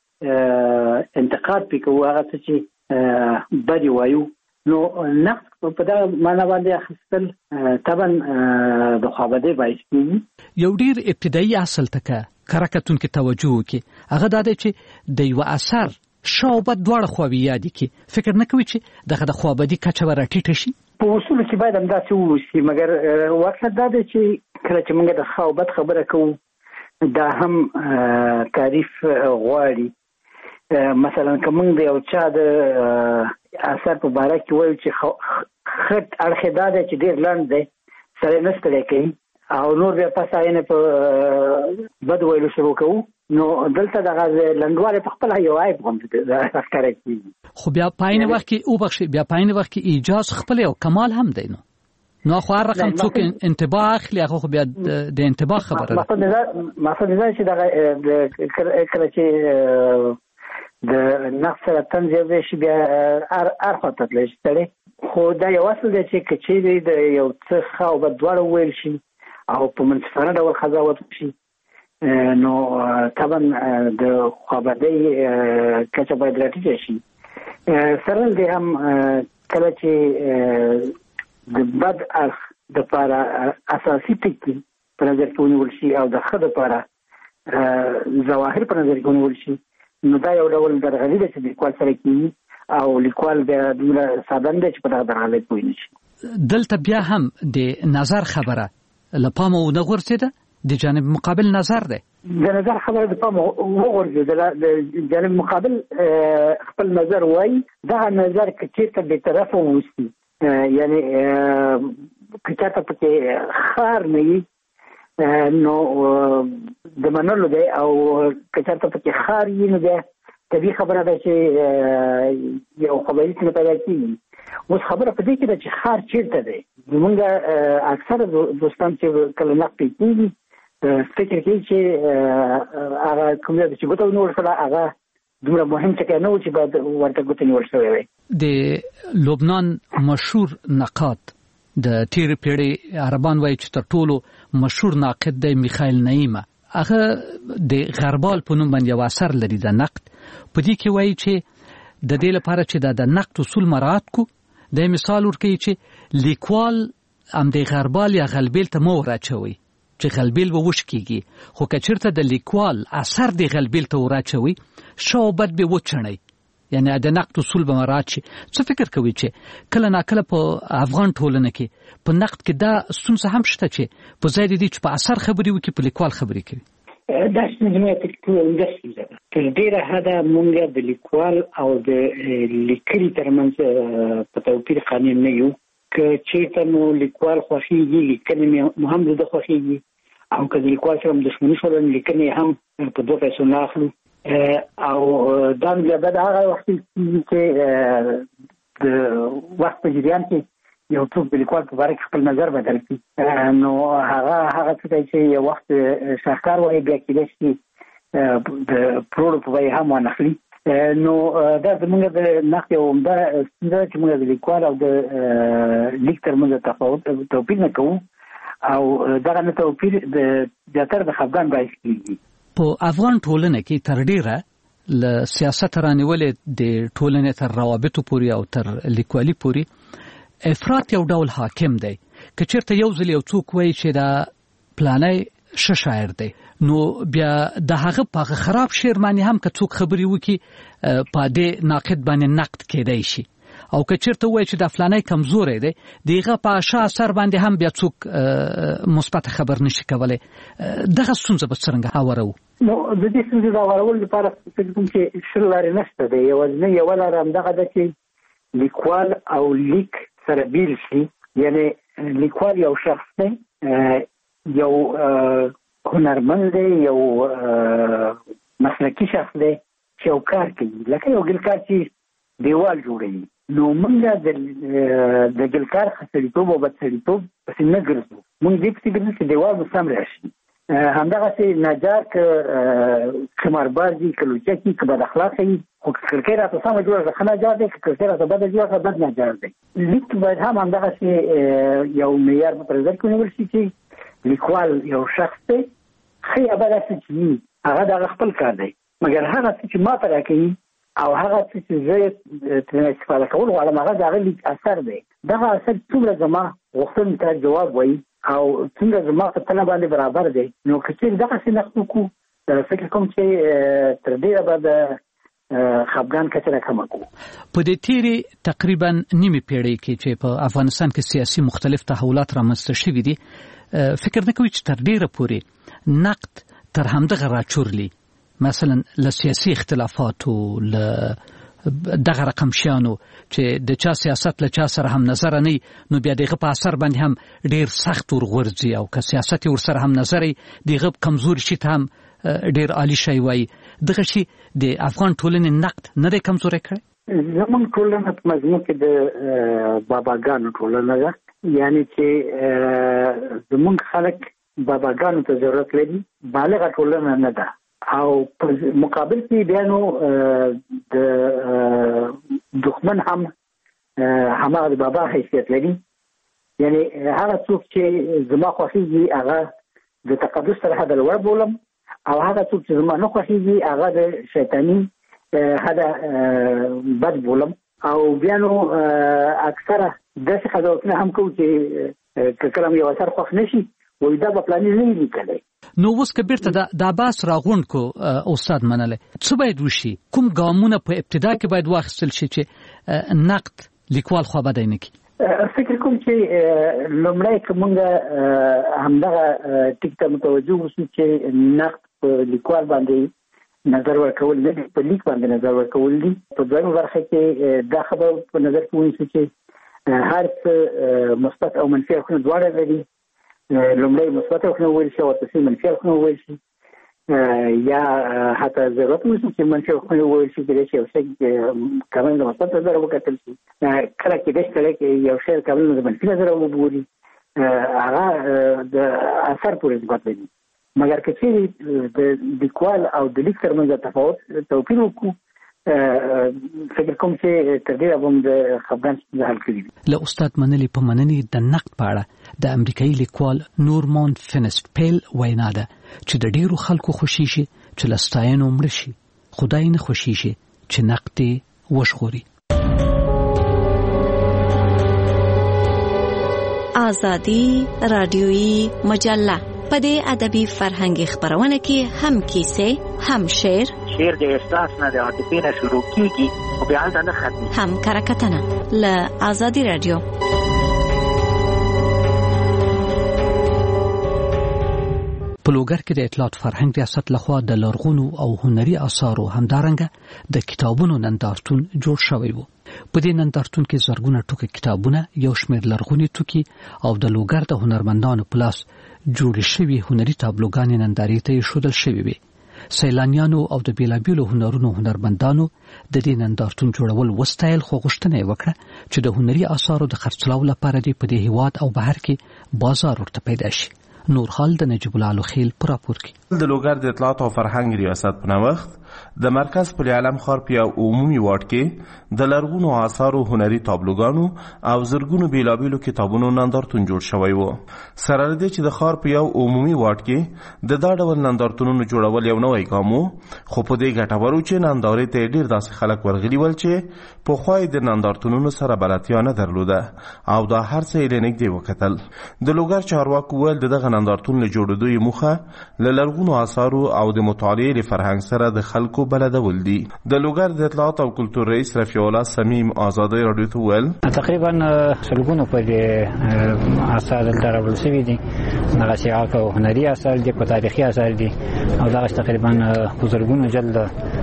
چې انتقاد پې کوو هغه څه چې بدی وایو. نو نقد په دا معنا باندې اخیستل طبعا د خوابدۍ باعث کېږي. یو ډېر ابتدایي اصل ته که کره کتونکي توجه وکړي هغه دا دی چې د یوه اثر ښه او بد دواړه خواوې یادې کړي. فکر نه کوي چې دغه د خوابدي کچه به راټیټه شي؟ په اصولو کې باید همداسې ووسي مګر واقعیت دا دی چې کله چې موږ د ښه او بد خبره کوو دا هم تعریف غواړي. مثلا که موږ د یو چا د اثر په باره کې وایو چې خټ اړخ دا دی چې ډېر لنډ دی سړی نه ستړی کوي او نور بیا پس هغې په بد ویلو شروع کوو نو دلته دغه لنډوالی په خپله یو عیب غوندې ښکاره کېږي. خو بیا په عین وخت کې وبخښئ بیا په عین وخت کې ایجاز خپل یو کمال هم دی. نو خو هر رقم څوک انتباه اخلي هغه خو بیا د انتباه خبره ده. مقصد دا چې دغه کله چې د نقد سره طنز یو ځای شي بیا هر خوا ته تللی شي سړی. خو دا یو اصل دی چې که چیرې د یو څه ښه او بد دواړه وویل شي او په منصفانه ډول قضاوت وشي نو طبعا د خوابدۍ کچه باید راټیټه شي. سره دې هم کله چې د بد اړخ دپاره اساسي ټکي په نظر کې ونیول شي او د ښه دپاره ظواهر په نظر کې ونیول شي نو دا یو ډول درغلي ده چې لیکوال سره کېږي او لیکوال بیا دومره ساده نه دی چې په دغه درغلۍ پوه نه شي. دلته بیا هم د نظر خبره له پامه ونه غورځېده د جانب مقابل نظر دی. د نظر خبره د پامه وغورځېده د جانب مقابل خپل نظر وایي. دغه نظر که چېرته بېطرفه واوسي یعنې که چاته پکې خار نه وي نو د منلو دی او کچارته پکې خار یې نو دی طبیعي خبره ده چې یو خبرې څنګه پیدا کېږي. اوس خبره په دې کې ده چې خار چیرته دی. زمونږ اکثره دوستان چې کله نقد کېږي فکر کوي چې هغه کوم ځای چې ګوته ونیول شوله هغه دومره مهم ټکی نه و چې باید ورته ګوته نیول شوی وی. د لبنان مشهور نقاد د تیرې پیړۍ عربان وایي چې تر ټولو مشهور ناقد دی میخائیل نعیمه. هغه د غربال په نوم باندې یو اثر لري د نقد. په دې کې وایي چې د دې لپاره چې د نقد اصول مراعات کو د مثال ورکوي چې لیکوال هم د غربال یا غلبیل ته مو راچوي چې غلبیل به وش کیږي، خو کچرته د لیکوال اثر د غلبیل ته راچوي شوبت به وچني، یعنی د نقد اصول به مراعات شي. څه فکر کوي چې کله ناکله په افغان ټولنه کې په نقد کې دا ستونزه هم شته چې په ځای دي چې په اثر خبري وکړي په لیکوال خبري کوي؟ دا څنګه څه تر ډیره حده مونږ د لیکوال او د لیکلي ترمنځ په توپیر قانون نه یو. که چېرته مو لیکوال خوښېږي لیکنې مو هم د خوښېږي، او که د لیکوال سره دښمني شوله لیکنې هم په دوه پیسو نه اخلو. او دا بیا د هغه وخت چې د وخت په جریان کې یو څوک د لیکوال په باره کې خپل نظر بدل کړي، نو هغه څه دی چې یو وخت شاهکار وایي بیا کېدای شي د پروړو په وایي هم وانخلي. نو دا زموږ د نقد یو عمده ستونزه ده چې موږ د لیکوال او د لیک ترمنځ توپیر نه کوو، او دغه نه توپیر د زیاتره د خفګان باعث کېږي. په افغان ټولنه کې تر ډیره له سیاست رانیولې د ټولنې تر روابطو پورې او تر لیکوالي پورې افراط یو ډول حاکم دی. که چېرته یو ځل یو څوک وایي چې دا پلانی ښه شاعر دی، نو بیا د هغه په خراب شعر باندې هم که څوک خبري وکړي په دې ناقد باندې نقد کېدای شي، او که چېرته وایي چې دا فلانی کمزوری دی دغه په ښه اثر باندې هم بیا څوک مثبت خبر نشي کولی. دغه ستونزه به څرنګه هوارو؟ نو د دې ستونزې د هوارولو لپاره فکر کوم چې ښه لارې نشته دی. یوازینۍ یوه لاره همدغه ده چې لیکوال او لیک سره بیل شي. یعنی لیکوال یو شخص دی، یو هنرمند دی، یو مسلکي شخص دی چې یو کار کوي، لکه یو ګلکار چې دیوال جوړوي. نو موږ د ګلکار سړیتوب او بدسړیتوب پسې نه ګرځو، موږ دې پسې ګرځو چې دیوال مو سم راشي. همدغسې نجار که قمارباز وي، که لوچک وي، که بد اخلاقه وي، خو که کړکۍ راته سمه جوړه کړه ښه نجار دی، که کړکۍ راته بده جوړه کړه بد نجار دی. لیک باید هم همدغسې یو معیار په نظر کې ونیول شي چې لیکوال یو شخص دی، ښه یا بده څه چې وي هغه د هغه خپل کار دی، مګر هغه څه چې ما ته راکوي او هغه څه چې زه ترې استفاده کول غواړم هغه د هغه لیک اثر دی. دغه اثر څومره زما غوښتنې ته جواب وایي او څنګه زما په تنه باندې برابر دی، نو که چېرې دغسې نقد وکړو فکر کوم چې تر ډېره به د خفګان کچه راکمه کړو. په دې تیرې تقریبا نیمې پیړۍ کې چې په افغانستان کې سیاسي مختلف تحولات رامنځته شوي دي، فکر نه کوي چې تر ډېره پورې نقد تر همدغه راچورلي، مثلا له سیاسي اختلافاتو، له دغه رقم شیانو چې د چا سیاست له چا سره هم نظر نه، نو بیا دغه په اثر باندې هم ډیر سخت ورغورځي، او که سیاست ورسره هم نظر دغه کمزوري شي ته هم ډیر عالی شي وایي. دغه شي د افغان ټولنې نقد نه دی کمزوري کړی. زموږ ټولنه په مضمون کې د باباګانو ټولنه ده، یعنی چې زموږ خلک باباګانو ته ضرورت لري، بالغه ټولنه نه ده. او په مقابل کې بیا نو د دښمن هم هماغه د بابا حیثیت لري، یعنی هغه څوک چې زما خوښېږي هغه د تقدس تر حده لوړ بولم، او هغه څوک چې زما نه خوښېږي هغه د شیطاني حده بد بولم. او بیا نو اکثره داسې قضاوتونه هم کوو چې که کله یو اثر خوښ نه شي وایي دا به پلاني نه وي لیکلی. نو اوس که بیرته دا بحث راغونډ کو استاد منلی، څه باید وشي؟ کوم ګامونه په ابتدا کې باید واخیستل شي چې نقد لیکوال خوابدی نه کړي؟ فکر کوم چې لومړی که موږ همدغه ټیک ته متوجه اوسو چې نقد په لیکوال باندې نظر ورکول نه دي، په لیک باندې نظر ورکول دي. په دویمه برخه کې دا خبره په نظر کې ونیسو چې هر څه مثبت او منفي اړخونه دواړه لري، لومړی مثبت اړخونه وویل شي او ورپسې منفي اړخونه وویل شي یا حتی ضرورت نشته چې منفي اړخونه وویل شي کېدای شي یو شی کامل د مثبت نظره وکتل شي کله کېدای شي چې یو شی کامل د منفي نظره وګوري هغه د اثر پورې ارتباط لري مګر که چیرې د لیکوال او د لیک ترمنځ توپیر وکړو فکر کوم چې تر ډیره به د خپګان ستونزه حل کړي وي. له استاد منلي په مننې د نقد په اړه د امریکایي لیکوال نورمان فینسټ پیل وینا ده چې د ډیرو خلکو خوشیږي چې له ستاینو مړه شي خدای نه خوشیږي چې نقد یې وژغوري. آزادی رادیویی مجله په دې ادبي فرهنګي خبرونه کې هم کیسې هم شعر د احساس نه د عاطفې نه شروع کیږي او بیا نه ختمي هم کرکټنه له آزادی رادیو. په لوګر کې د اطلاعات فرهنګ ریاست لخوا د لرغونو او هنري آثارو همدارنګه د کتابونو نندارتون جوړ شوی وو. په دې نندارتون کې زرګونه ټوکې کتابونه یو شمېر لرغوني ټوکي او د لوګر د هنرمندانو په لاس جوړې شوي هنري تابلوګانې نندارې ته ایښودل شوي وي. سیلانیانو او د بیلابیلو هنرونو هنرمندانو د دې نندارتون جوړول وستایل خو غوښتنه یې وکړه چې د هنري آثارو د خرڅلاو لپاره دې په دې هیواد او بهر کې بازار ورته پیدا شي. نور حال د نجیب الله لوخیل پر راپور کې د لوګر د اطلاعات او فرهنګ ریاست په نوښت د مرکز پل علم ښار په عمومي واټ کې د لرغونو آثارو هنري تابلوګانو او زرګونو بیلابیلو کتابونو نندارتون جوړ شوی و. سره لري چې د ښار په عمومي واټ کې د دا ډول نندارتونونو جوړول یو نوی ګام و خو په دې ګټورو چې نندارې ته ډیر داسې خلک ورغلي ول چې په خوای د نندارتونونو سره بلدتیا نه درلوده او دا هر څه یې نږدې وکتل. د لوګر چارواکو ول دغه نندارتون له جوړېدو یې موخه له لرغونو آثارو او د مطالعې له فرهنګ سره د خلکو بلدول دي. د لوګر د اطلاعات او کلتور رئیس رفیع الله سمیم آزادی رادیو ته ویل تقریبا سلګونو په آثار درول شوي دي هغه چې او هنري آثار دي په تاریخي آثار دي او دا تقریبا زرګونو جلد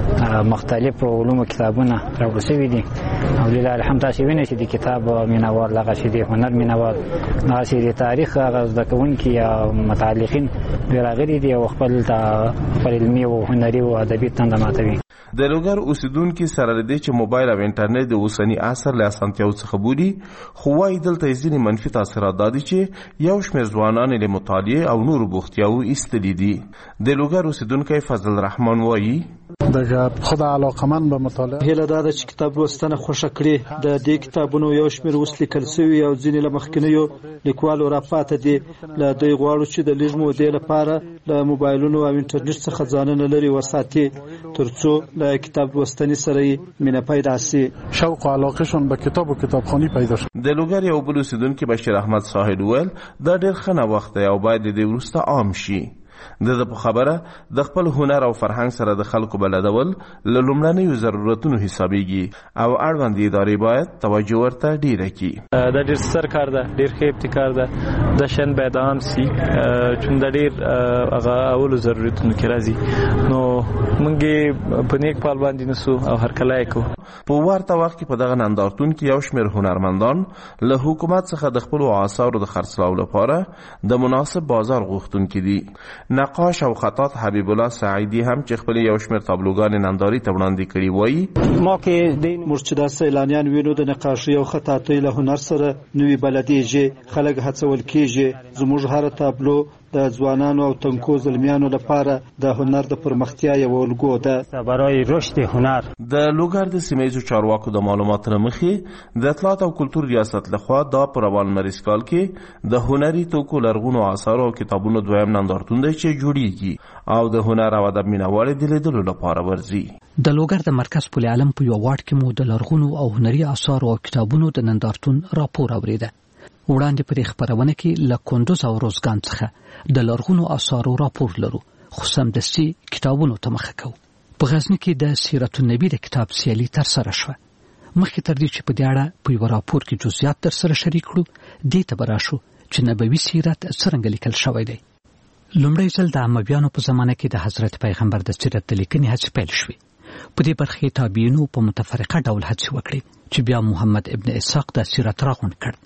مختلف علومو کتابونه راوړل شوي دي او لله الحمد تاسو وینئ چې د کتاب مینوال هغه چې د هنر مینوال هغه چې د تاریخ هغه زده کوونکي یا متعلقین راغلي دي او خپل علمي او هنري او ادبي تنده ماتوي. د لوګر اوسیدونکو سره لري چې موبایل او انټرنیټ د اوسنی عصر له اسانتیاو څخه بولي خو وايي دلته ځینې منفي تاثیرات دي چې یو شمېر ځوانان له مطالعه او نور بوختیاو ایستلي دي. د لوګر اوسیدونکو فضل الرحمن وايي دغه خدای علاقمن به مطالعه هله دا چې کتاب لوستنه خوښه کړي د دې کتابونو یو شمېر وسلی کلسوي او ځینې لمخکنیو لیکوالو راپاته دي له دوی غواړو چې د لږ مودې لپاره له موبایلونو او انټرنیټ څخه ځانونه لري وساتي ترڅو له کتاب لوستنې سره مینه پیدا شي شوق او علاقهشون به کتاب او کتابخوانی پیدا شي. د لوګر یو بل اوسیدونکو بشیر احمد ساحل ول دا ډېر ښه وخت دی او باید د دې وروسته عام شي. د په خبره د خپل هنر او فرهنګ سره د خلکو بلدول له لومړنیو ضرورتونو حسابيږي او اړوند ادارې باید توجه ورته ډیره کړي. دا ډېر ستر کار ده، ډېر ښه ابتکار ده. د شن باید عام سي چې د ډېر هغه اولو ضرورتونو کې راځي نو موږ په نیک پال باندې نسو او هر کله کو. په ورته وخت کې په دغه نندارتون کې یو شمېر هنرمندان له حکومت څخه د خپل آثارو د خرڅلاو لپاره د مناسب بازار غوښتونکي دي. نقاش او خطاط حبیب الله سعیدی هم چې خپل یو شمېر تابلوګان ننداري ته وړاندې کړي وایي ما کې د مرشد سیلانیان وینو د نقاشي او خطاطۍ له هنر سره نوې بلدیږي خلک هڅول کیږي. زموږ هر تابلو د ځوانانو او تنکو زلمیانو لپاره د هنر د پرمختیا یو الګو ده برای رشد هنر. د لوګر د سیمایي چارواکو د معلوماتو مخې د اطلاعات او کلتور ریاست لخوا دا په روان مریض کال کې د هنري توکو لرغونو آثار او کتابونو دویم نندارتون دی چې جوړیږي او د هنر او ادب مینوال د لیدلو لپاره ورځي. د لوګر د مرکز پل علم په یو واټ کې مو د لرغونو او هنري آثار او کتابونو د نندارتون راپور اوریده. وړاندې په خبرونه کې له کندوز او روزګان څخه د لرغونو آثارو راپور لرو خو سمدستي کتابونو ته مخه کوو. په غزني کې د سیرت النبی د کتاب سیالي تر سره شوه. مخکې تر دې چې په دې اړه په یو راپور کې جزئیات در سره شریک کړو دې ته براشو چې نبوي سیرت څرنګه لیکل شوی دی. لومړی ځل د امویانو په زمانه کې د حضرت پیغمبر د سیرت د لیکنې هڅې پیل شوې. په دې برخه تابعینو په متفرقه ډول هڅې وکړې چې بیا محمد ابن اسحاق د سیرت راغونډ کړ.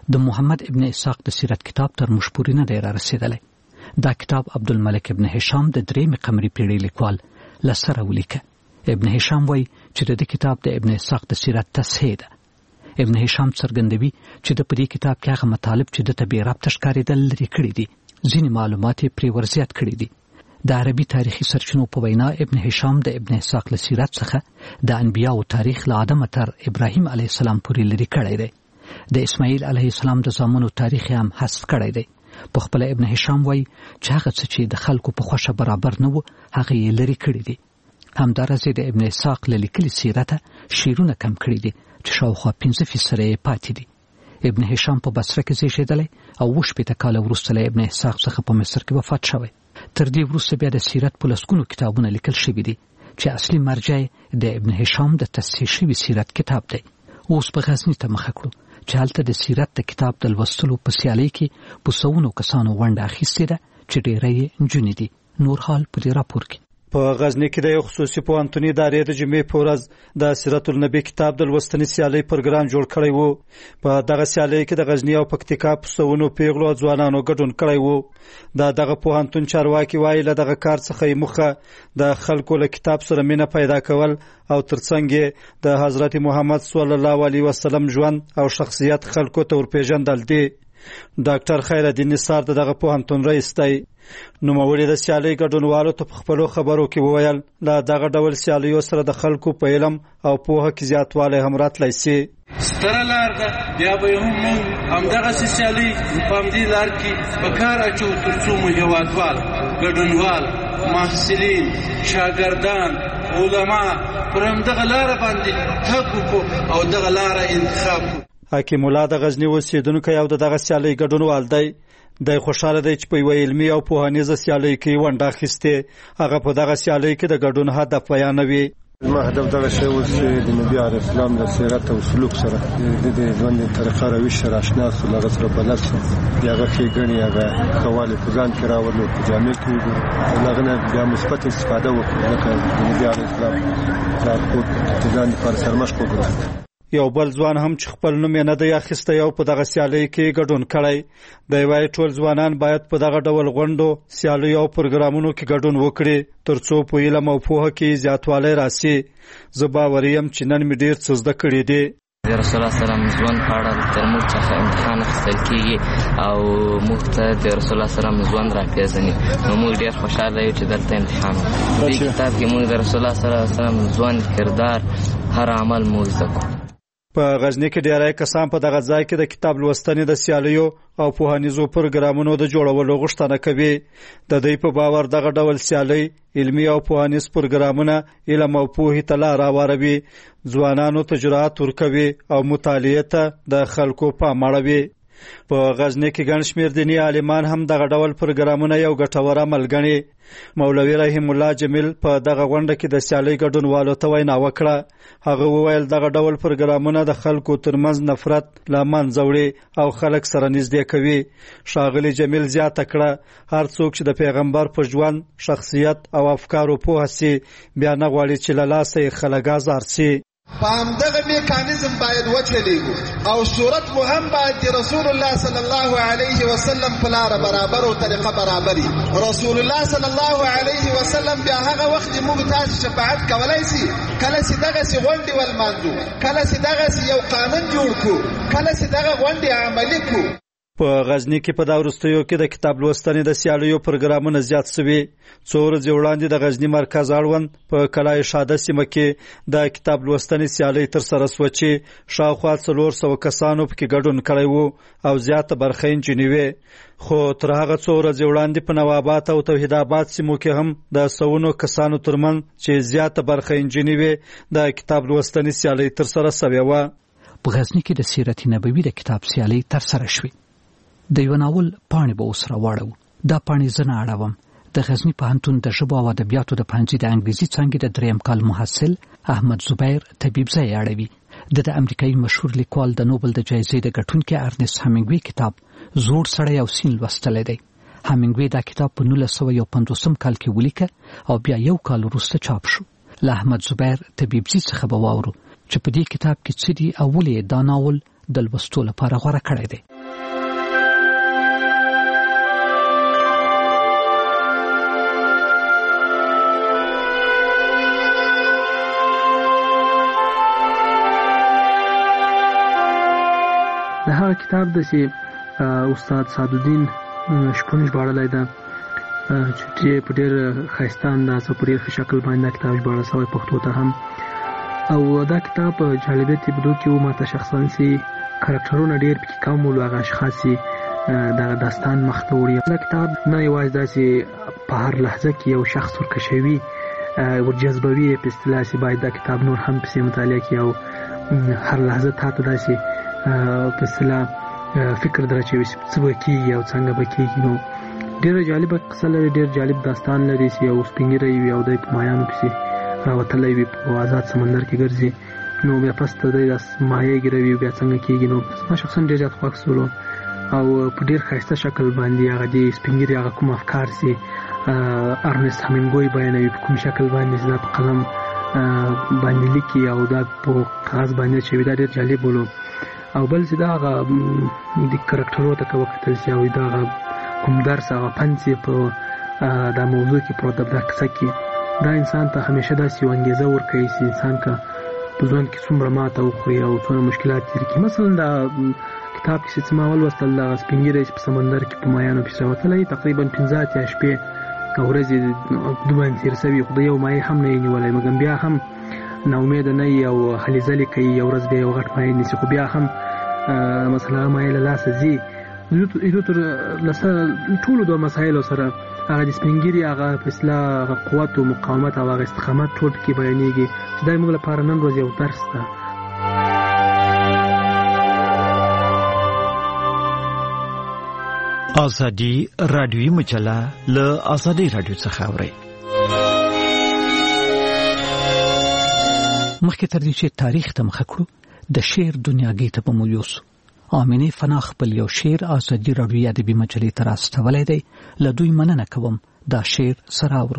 د محمد ابن اسحاق د سیرت کتاب تر موږ پورې نه دی را رسېدلی. دا کتاب عبدالملک ابن هشام د 3 قمري پیړۍ لیکوال لسره ولیکه. ابن هشام وایي چې د کتاب د ابن اسحاق د سیرت تصحیح ده. ابن هشام څرګندوي چې د په دې کتاب کې هغه مطالب چې د بې ربطه ښکارېدل لرې کړي دي. ځینې معلومات یې پرې ورزیات کړي دي. د عربي تاریخي سرچینو په وینا ابن هشام د ابن اسحاق له سیرت څخه د انبیاو تاریخ له آدم تر ابراهیم علیه السلام پورې لرې کړی دی. د اسماعیل علیه السلام د زامنو تاریخ هم حذف کړی دی. په خپل ابن هشام وایي چې هغه څه چې د خلکو په خوښه برابر نه و هغه یې لرې کړي دي. همدارسې د ابن اسحاق له لیکلي سیرته شعرونه کم کړي دي چې شاوخوا 15% یې پاتې دي. ابن هشام په بصره کې زیږېدلی او 80 کاله وروسته له ابن اسحاق څخه په مصر کې وفات شوی. تر دې وروسته بیا د سیرت په لسګونو کتابونه لیکل شوي دي چې اصلي مرجع د ابن هشام د تصحیح شوي سیرت کتاب دی. اوس په غزني ته مخه کړو چې هلته د سیرت د کتاب د لوستلو په سیالۍ کې په سوونو کسانو ونډه اخیستې ده چې ډېری یې نجونې دي. نور حال په دې راپور کې. په غزني کې د یو خصوصي پوهنتوني ادارې د جمعې په ورځ د سیرت النبي کتاب د لوستنې سیالۍ پروګرام جوړ کړی و. په دغه سیالۍ کې د غزني او پکتیکا په سوونو پیغلو او ځوانانو ګډون کړی و. دغه پوهنتون چارواکي وایي له دغه کار څخه یې موخه د خلکو له کتاب سره مینه پیدا کول او ترڅنګ د حضرت محمد صلی الله علیه وسلم ژوند او شخصیت خلکو ته ورپېژندل دي. ډاکټر خیرالدین نثار دغه پوهنتون رئیس دی. نوموړي د سیالۍ ګډونوالو ته په خپلو خبرو کې وویل له دغه ډول سیالیو سره د خلکو په علم او پوهه کې زیاتوالی هم راتلی سي. ستره لار ده بیا به هم موږ همدغسې سیالۍ په همدې لار کې په کار اچو تر څو مو هېوادوال ګډونوال محصلین شاګردان علما پر همدغه لاره باندې تګ وکړو او دغه لاره انتخاب کړو. حکیم الله د غزني اوسېدونکی او دغه سیالۍ ګډونوال دی. د خوشاله دی چې په یوه علمي او پوهنیزه سیالۍ کې ونډه اخیستې. هغه په دغه سیالۍ کې د ګډون هدف بیانوي. زما هدف دغه شی و چې د نبي علیه السلام د سیرت او سلوک سره د ژوند طریقه روش سره اشنا سو، هغه سره بلد سو، هغه ښېګڼې هغه ښه والی په ځان کې راولو، په جامع کې وګورو، هغه نه بیا مثبت استفاده وکړو لکه د نبي علیه السلام لارښود د ځان لپاره سرمشق وګرځوو. یو بل ځوان هم چې خپل نوم یې نه دی اخیستی او په دغه سیالۍ کې ګډون کړی دی وایي ټول ځوانان باید په دغه ډول غونډو سیالیو او پروګرامونو کې ګډون وکړي تر څو په علم او پوهه کې زیاتوالی راسي. زه باوري یم چې نن مې ډېر څه زده کړي دي. د رسول الله سلام ژوند په اړه تر موږ څخه امتحان اخیستل کېږي او موږ ته د رسول الله سلام ژوند راپېژني. نو موږ ډېر خوشحاله یو چې دلته امتحان وکړو. دې کتاب کې موږ د رسول الله صلی الله علیه وسلم ژوند، کردار، هر عمل موږ زده کړو. په غزني کې ډیری کسان په دغه ځای کې د کتاب لوستنې د سیالیو او پوهنیزو پروګرامونو د جوړولو غوښتنه کوي. د دوی په باور دغه ډول سیالۍ علمي او پوهنیز پروګرامونه علم او پوهې ته لار هواروي، ځوانانو ته جرأت ورکوي او مطالعې ته د خلکو پام اړوي. په غزني کې ګڼ شمېر دیني عالمان هم دغه ډول پروګرامونه یو ګټور عمل ګڼي. مولوي رحیم الله جمیل په دغه غونډه کې د سیالۍ ګډونوالو ته وینا وکړه. هغه وویل دغه ډول پروګرامونه د خلکو ترمنځ نفرت له منځه وړي او خلک سره نږدې کوي. ښاغلي جمیل زیاته کړه هر څوک چې د پیغمبر په ژوند، شخصیت او افکارو پوه سي بیا نه غواړي چې له لاسه یې خلک ازار سي. په همدغه میکانیزم باید وچلیږو او صورت مو هم باید د رسول الله صلی الله علیه وسلم په لاره برابر او طریقه برابري. رسول الله صلی الله علیه وسلم بیا هغه وخت موږ تاسو شفاعت کولای شي کله چې دغسې غونډې ولمانځو، کله چې دغسې یو قانون جوړ کړو، کله چې دغه غونډې عملي کړو. په غزني کې په دا وروستیو کې د کتاب لوستنې د سیالیو پروګرامونه زیات سوي. څو ورځې وړاندې د غزني مرکز اړوند په کلای شاده سیمه کې د کتاب لوستنې سیالۍ ترسره سوه چې شاوخوا 400 کسانو پکې ګډون کړی و او زیاته برخه یې نجونې وې. خو تر هغه څو ورځې وړاندې په نواباد او توحید آباد سیمو کې هم د سوونو کسانو ترمنځ چې زیاته برخه یې نجونې وې د کتاب لوستنې سیالۍ ترسره سوې وه. په غزني کې د سیرت نبوي د کتاب سیالۍ ترسره شوې. د یو ناول پاڼې به اوس راواړو. دا پاڼې زه نه اړوم. د غزني پوهنتون د ژبو او ادبیاتو د پوهنځي د انګریزي څانګې د 3م کال محصل احمد زبیر طبیبزی اړوي. د امریکایي مشهور لیکوال د نوبل د جایزې د ګټونکي ارنست همینګوی کتاب زوړ سړی او سین لوستلی دی. همینګوی دا کتاب په 1950 کال کې ولیکه او بیا یو کال وروسته چاپ شو. له احمد زبیر طبیبزی څخه به واورو چې په دې کتاب کې څه دي او ولې دا ناول د لوستو لپاره غوره کړی دی. د هغه کتاب د چې استاد سعدالدین شپون ژباړلی ده چې په ډېر ښایسته انداز او په ډېر ښه شکل باندې دا کتاب ژباړل شوی پښتو ته هم. او دا کتاب جالبیت یې په دو کې و ماته شخصا چې کرکټرونه ډېر پکې کم ول، هغه اشخاص یې دغه داستان مخ ته وړي. دا کتاب نه یوازې دا چې په هر لحظه کې یو شخص ورکشوي ورجذبوي په اصطلاح چې باید دا کتاب نور هم پسې مطالعه کړي او هر لحظه تا ته داسې په اصطلاح فکر دراچوي چې څه به کېږي او څنګه به کېږي. نو ډېره جالبه قصه لري، ډېر جالب داستان لري چې یو سپین ږیری وي او دی په مایانو پسې راوتلی وي، په آزاد سمندر کې ګرځي، نو بیا پس ته دی دا مایع ګیروي بیا څنګه کېږي. نو ما شخصا ډېر زیات خوښ سولو او په ډېر ښایسته شکل باندې هغه د سپین ږیري هغه کوم افکار چې ارنست همینګوی بیانوي په کوم شکل باندې چې دا په قلم باندې لیکي او دا په کاغذ باندې چې دا ډېر جالب ولو. او بل چې دا هغه د کرکټرو ته که وکتل شي او دا هغه کوم درس هغه پند چې په دا موضوع کې پروت ده په کیسه کې، دا انسان ته همیشه داسې یو انګېزه ورکوي چې انسان که په ژوند کې څومره ماته وخوري او څومره مشکلات تېر کړي. مثلا دا کتاب کې چې ما ولوستل دغه سپین ږیری چې په سمندر کې په مایانو پسې راوتلی تقریبا 15 اتیا شپې او ورځې د باندې تېر شوي، خو د یو مایع هم نه یې نیولی، مګر بیا هم ناامیده نه یي او هلې ځلې کوي، یو ورځ بیا یو غټ مایع نیسي، خو بیا هم مثلا هغه مایع له لاسه ځي. ایدو تر ټولو دوه مسایلو سره هغه د سپین ږیري هغه په اصطلاح هغه قوت او مقاومت او هغه استقامت ټول پکې بیانېږي چې دا موږ لپاره نن ورځ یو درس ده. ازادي رادیوي مجله له ازادي رادیو څخه اورئ. مخکې تر دې چې تاریخ ته مخه کړو د شعر دنیاګۍ ته به مو یوسو. آمینه فنا خپل یو شعر ازادي رادیوي ادبي مجلې ته راستولی دی، له دوی مننه کوم. دا شعر سره اورو.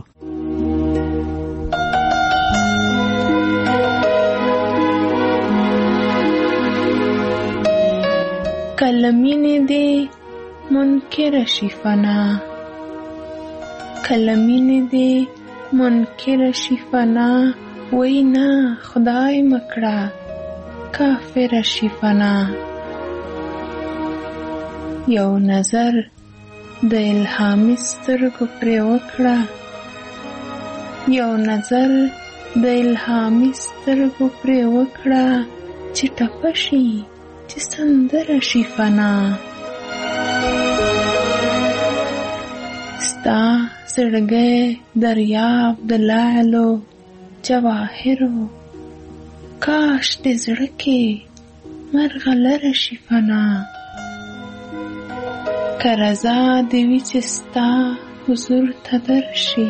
کلمینې دې منکر شي فنا، کلمینې دې منکر شي فنا، وینا خدای مکړه کافر شي فنا. یو نظر د الهامي سترګو پرې وکړه، یو نظر د الهامي سترګو پرې وکړه، چې ټپه شي چې سندره شي فنا. ستا زړګی دریاب د لعلو جواهرو، کاش دې زړه کې مرغلره شي فنا. که رضا دې وي چې ستا حضور ته درشي،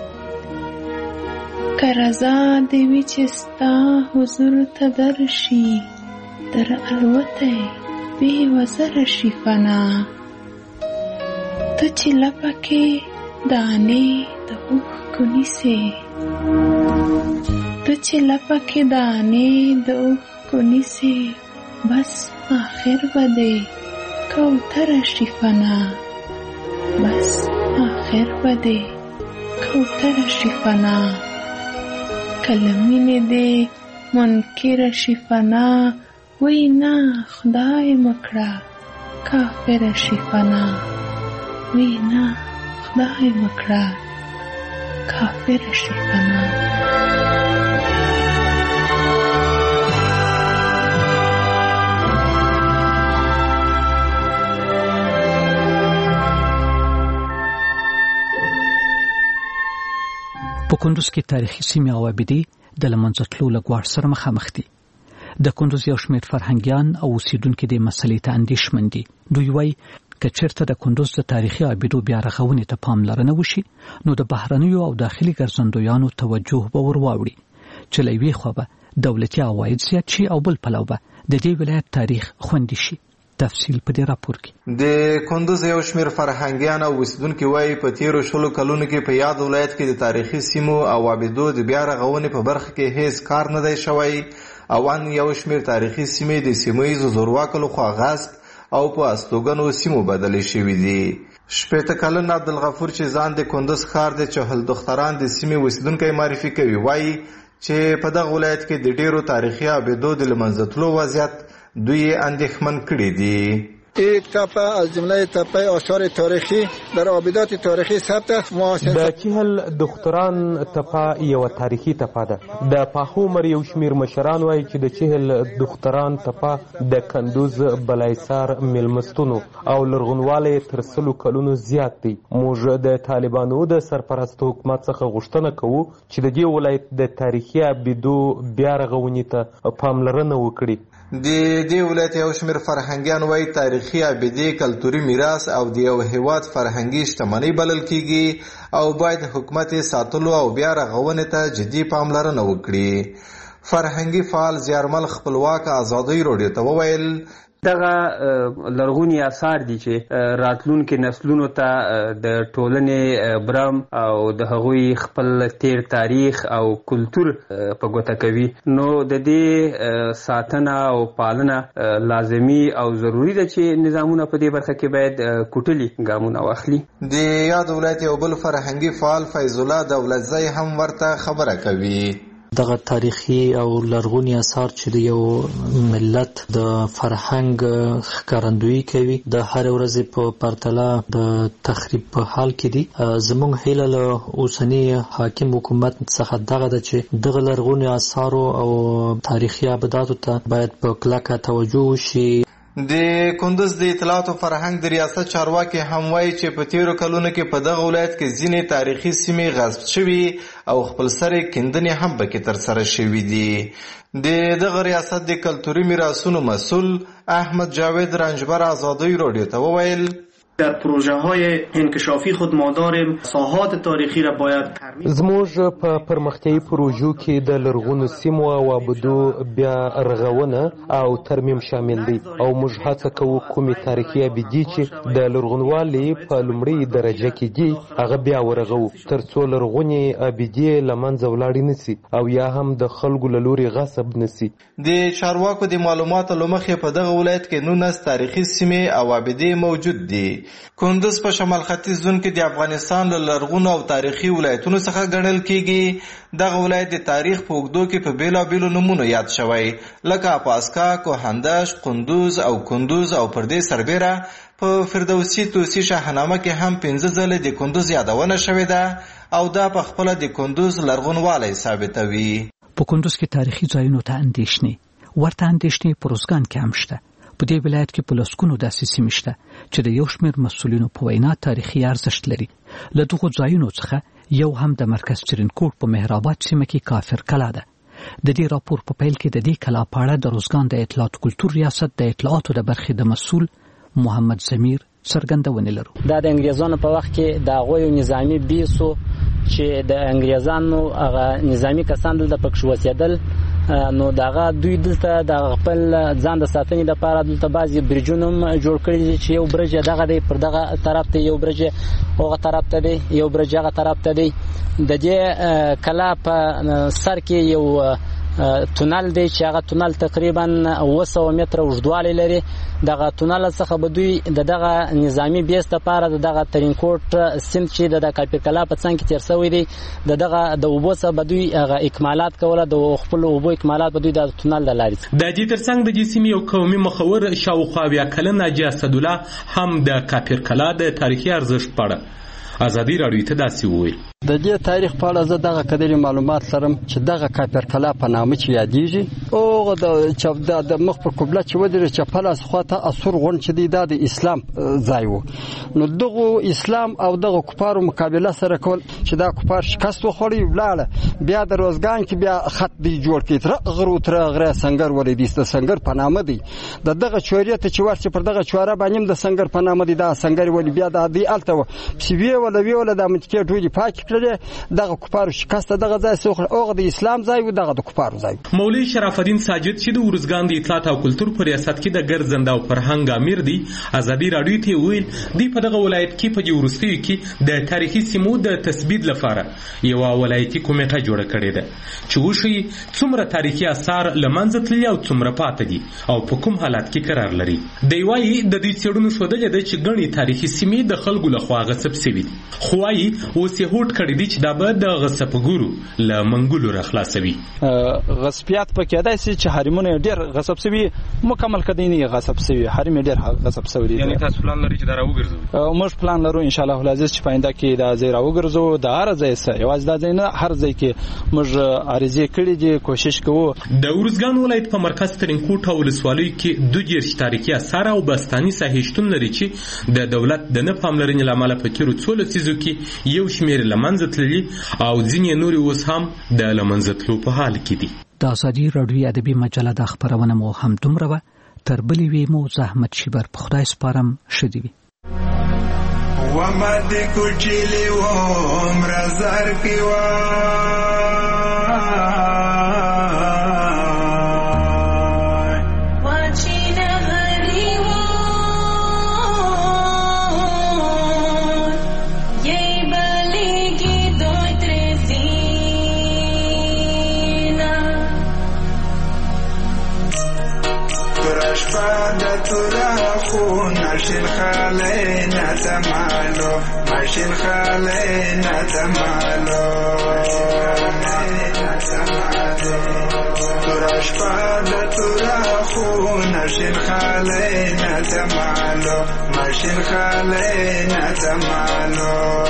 که رضا دې وي چې ستا حضور ته درشي، در الوتی بې وزره شي فنا. ته چې لپه کې دانې د اوښکو نیسې، ته چې لپه کې دانې د اوښکو نیسې، بس آخر به دې کوتره شي فنا، بس آخر به دې کوتره شي فنا. کلمینې دې منکر شي فنا، وینا خدای مکړه کافر شي فنا، وینا خدای مکړه کافر شي فنا. په کندوز کې تاریخي سیمې او ابدي د لمنځه تلو له ګواښ سره مخامخ دي. د کندوز یو شمېر فرهنګیان او اوسیدونکي د مسلې ته اندېښمن دي. دوی وایي که چېرته د کندوز د تاریخي ابدو بیا رغونې ته پاملرنه وشي، نو د بهرنیو او داخلي ګرځندویانو توجه به ور واوړي، چې له یوې خوا به دولتي عواید زیات شي او بل پلو به د دې ولایت تاریخ خوندي شي. تفصیل په دې راپور کې. د کندوز یو شمېر فرهنګیان او اوسیدونکي وایي په تیرو 20 کلونو کې په یاد ولایت کې د تاریخي سیمو او ابدو د بیا رغونې په برخه کې هیڅ کار نه دی شوی، او ان یو شمېر تاریخي سیمې د سیمه‌ییزو زورواکو لخوا غصب او په استوګنو سیمو بدلې شوي دي. 80 کلن عبدالغفور چې ځان د کندوز ښار د چهل دختران د سیمې اوسیدونکی معرفي کوي، وایي چې په دغه ولایت کې د ډیرو تاریخي ابدو د لمنځه تلو وضعیت دوی اندېښمن کړي دي. یک تپه از جمله تپه آثار تاریخی در آبدات تاریخی ثبت است. د چهل دختران تپه یو تاریخي تپه ده. د پاخو عمر یو شمیر مشران وایي چې د چهل دختران تپه د کندوز بلایسار میلمستونو او لرغونوالی تر 100 کلونو زیات دی. موږ د طالبانو د سرپرست حکومت څخه غوښتنه کوو چې د دې ولایت د تاریخي ابدو بیا رغونې ته پاملرنه وکړي. د دې ولایت یو شمیر فرهنګیان وایي تاریخي ابدي کلتوري میراث او د یو هیواد فرهنګي شتمنۍ بلل کیږي او باید حکومت ساتلو او بیا رغونې ته جدي پاملرنه وکړي. فرهنګي فعال زیارمل خپلواک ازادي راډیو ته وویل دغه لرغونی آثار دي چې راتلونکو نسلونو ته د ټولنې برم او د هغوی خپل تیر تاریخ او کلتور په ګوته کوي. نو د دې ساتنه او پالنه لازمی او ضروری ده چې نظامونه په دې برخه کې باید کوټلي ګامونه واخلي. د یاد ولایت یو بل فرهنګي فعال فیض الله دولتزی هم ورته خبره کوي. دغه تاریخي او لرغونی آثار چې د یو ملت د فرهنګ ښکارندویي کوي د هر ورځې په پرتله د تخریب په حال کې دي. زموږ هیله له اوسنی حاکم حکومت څخه دغه ده چې دغه لرغونی آثار او تاریخي ابداتو ته باید په کلکه توجه وشي. د کندوز د اطلاعات او فرهنګ د ریاست چارواکي هم وایي چې په تیرو کلونو کې په دغه ولایت کې ځینې تاریخي سیمې غصب شوي او خپل سرې کیندنې هم پکې ترسره شوي دي. د دغه ریاست د کلتوري میراثونو مسؤل احمد جاوید رنجبر ازادی رادیو ته وویل در پروژه های انکشافی خود ما داریم ساحات تاریخی را باید زموږ په پرمختیایي پروژو کې د لرغونو سیمو او ابدو بیا رغونه او ترمیم شامل دي او موږ هڅه کوو کومې تاریخي ابدي چې د لرغونوالي په لومړۍ درجه کې دي هغه بیا ورغو ترڅو لرغونې ابدي له منځه ولاړې نشي او یا هم د خلکو له لوري غصب نشي. د چارواکو د معلوماتو له مخې په دغه ولایت کې 19 تاریخي سیمې او ابدي موجود دي. کندوز په شمال ختیځ زون کې د افغانستان له لرغونو او تاریخي ولایتونو څخه ګڼل کیږي. دغه ولایت د تاریخ په اوږدو کې په بیلابیلو نومونو یاد شوی لکه پاسکا، کوهندش، قندوز او کندوز او پر دې سربیره په فردوسی توسی شاهنامه کې هم 15 ځله د کندوز یادونه شوې ده او دا په خپل د کندوز لرغونوالی ثابتوي. په کندوز کې تاریخي ځایونو ته اندېښنې ورته اندېښنې په روزګان کې هم شته. په دې ولایت کې په لسګونو داسې سیمې شته چې د یو شمېر مسؤلینو په وینا تاریخي ارزښت لري. له دغو ځایونو څخه یو هم د مرکز ترینکوټ په مهرآباد سیمه کې کافر کلا ده. د دې راپور په پیل کې د دې کلا په اړه د روزګان د اطلاعات کلتور ریاست د اطلاعاتو د برخې د مسؤل محمد زمیر څرګندونه لرو. دا د انګریزانو په وخت کې د هغوی نظامي بیسو چې د انګریزانو هغه نظامي کسان دلته پکښ اوسېدل نو دغه دوی دلته د خپل ځان د ساتنې لپاره دلته بعضې برجونه هم جوړ کړي دي چې یو برج دغه دی پر دغه طرف ته یو برج هغه طرف ته دی یو برج هغه طرف ته دی. د دې کلا په سر کې یو تونل دی چې هغه تونل تقریبا 200 متره اوږدوالی لري. دغه تونل څخه به دوی دغه نظامي بیس لپاره دغه ترینکوټ سیند چې د کاپیر کلا په څنګ کې تیر شوی دی دغه د اوبو څخه به دوی هغه اکمالات کوله د خپل اوبو اکمالات به دوی د تونل د لارې د دې ترڅنګ د دې سیمې یو قومي مخور شاوخوا بیا کلن جاسد الله هم د کاپیر کلا د تاریخي ارزښت په اړه ازادي راډیو ته داسې وویل. د دې تاریخ په اړه زه دغه قدرې معلومات لرم چې دغه کاپیر کلا په نامه چې یادېږي او د مخ پر قبله چې ودرې چپلاس خواته اسور غونډ چې دی دا د اسلام ځای و. نو دغه اسلام او دغه کفارو مقابله سره کول چې دا کفار شکست وخوړي ولاړه بیا د روزګان کې بیا خط دی جوړ کړي تر غرو تر غره سنگر ولې دي سنگر په نامه دی دغه چورې ته چې ورته پر دغه چوره باندې د سنگر په نامه دی دا سنگر ولې بیا د دې الته سی ولا د متکې ټولې پاک دغه کفارو شکست دغه ځای سوخ اوغه د اسلام ځای و دغه د کفارو ځای. مولوی شرف الدین ساجد چې د ورزګان د اطلاعات او کلتور په ریاست کې د ګرځنده او فرهنګ امیر دی ازادي راډیو ته ویل دی په دغه ولایت کې په وروستیو کې د تاریخي سیمو د تثبیت لپاره یو ولایتي کمیټه جوړه کړې ده چې وښیي څومره تاریخي آثار له منځه تللي او څومره پاتې دي او په کوم حالت کې قرار لري. دی وایي د دې څېړنو ښودلې ده چې ګڼې تاریخي سیمې د خلکو لخوا غصب سوي دي، خو وایي اوس یې هوډ کړی دی چې دا به د غصبګرو له منګولو راخلاصوي. غصبیات پکې دی چې حرمونه ډېر غصب سوي، مکمل کدی نه غصب سوي، حرم ډېر غصب سوي دي. یعنی تاسو پلان لرئ چې دا راوګرځوئ؟ موږ پلان لرو ان شاء الله العزیز چې پاینده کې دا ځای راوګرځو. د هر ځای سره یوازې دا ځای نه، هر ځای کې موږ عریضې کړې دي، کوشش کوو. د ارزګان ولایت په مرکز ترینکوټ ولسوالۍ کې 22 تاریخي آثار او بستاني ساحې شتون لري چې د دولت د نه پاملرنې له امله په تېرو څو لسیزو کې یو شمېر له منځه تللي او ځینې نورې اوس هم د له منځه تلو په حال کې دي. د ازادي راډیو ادبي مجله د خپرونه مو هم دومره وه. تر بلې وې مو زحمت شیبر په خدای سپارم. ښه دې وي. وما دې کوچلې وم رزار کې ماشین خاله نتمالو ماشین خاله نتمالو تراش پاد ترا خو ناشین خاله نتمالو ماشین خاله نتمالو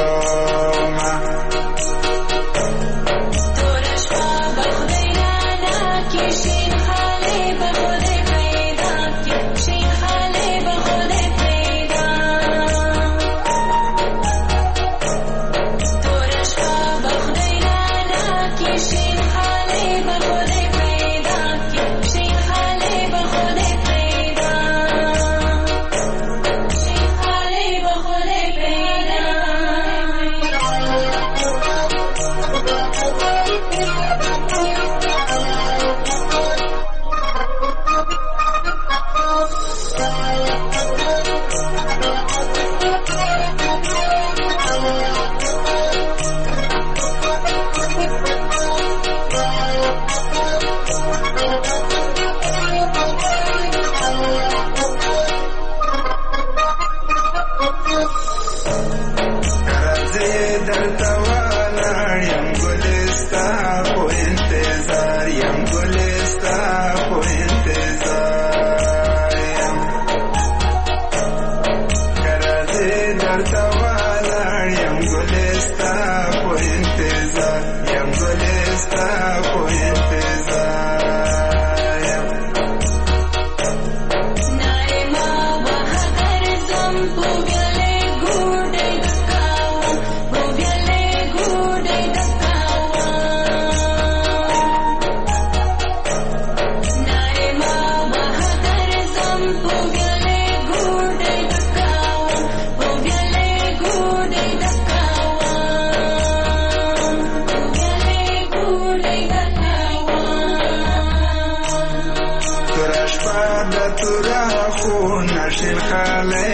ماشین خاله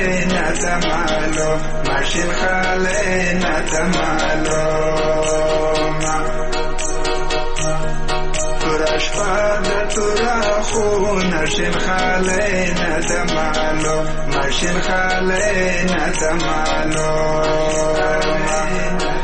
نتمالو ماشین خاله نتمالو تراش پاد ترا خو ماشین خاله نتمالو ماشین خاله نتمالو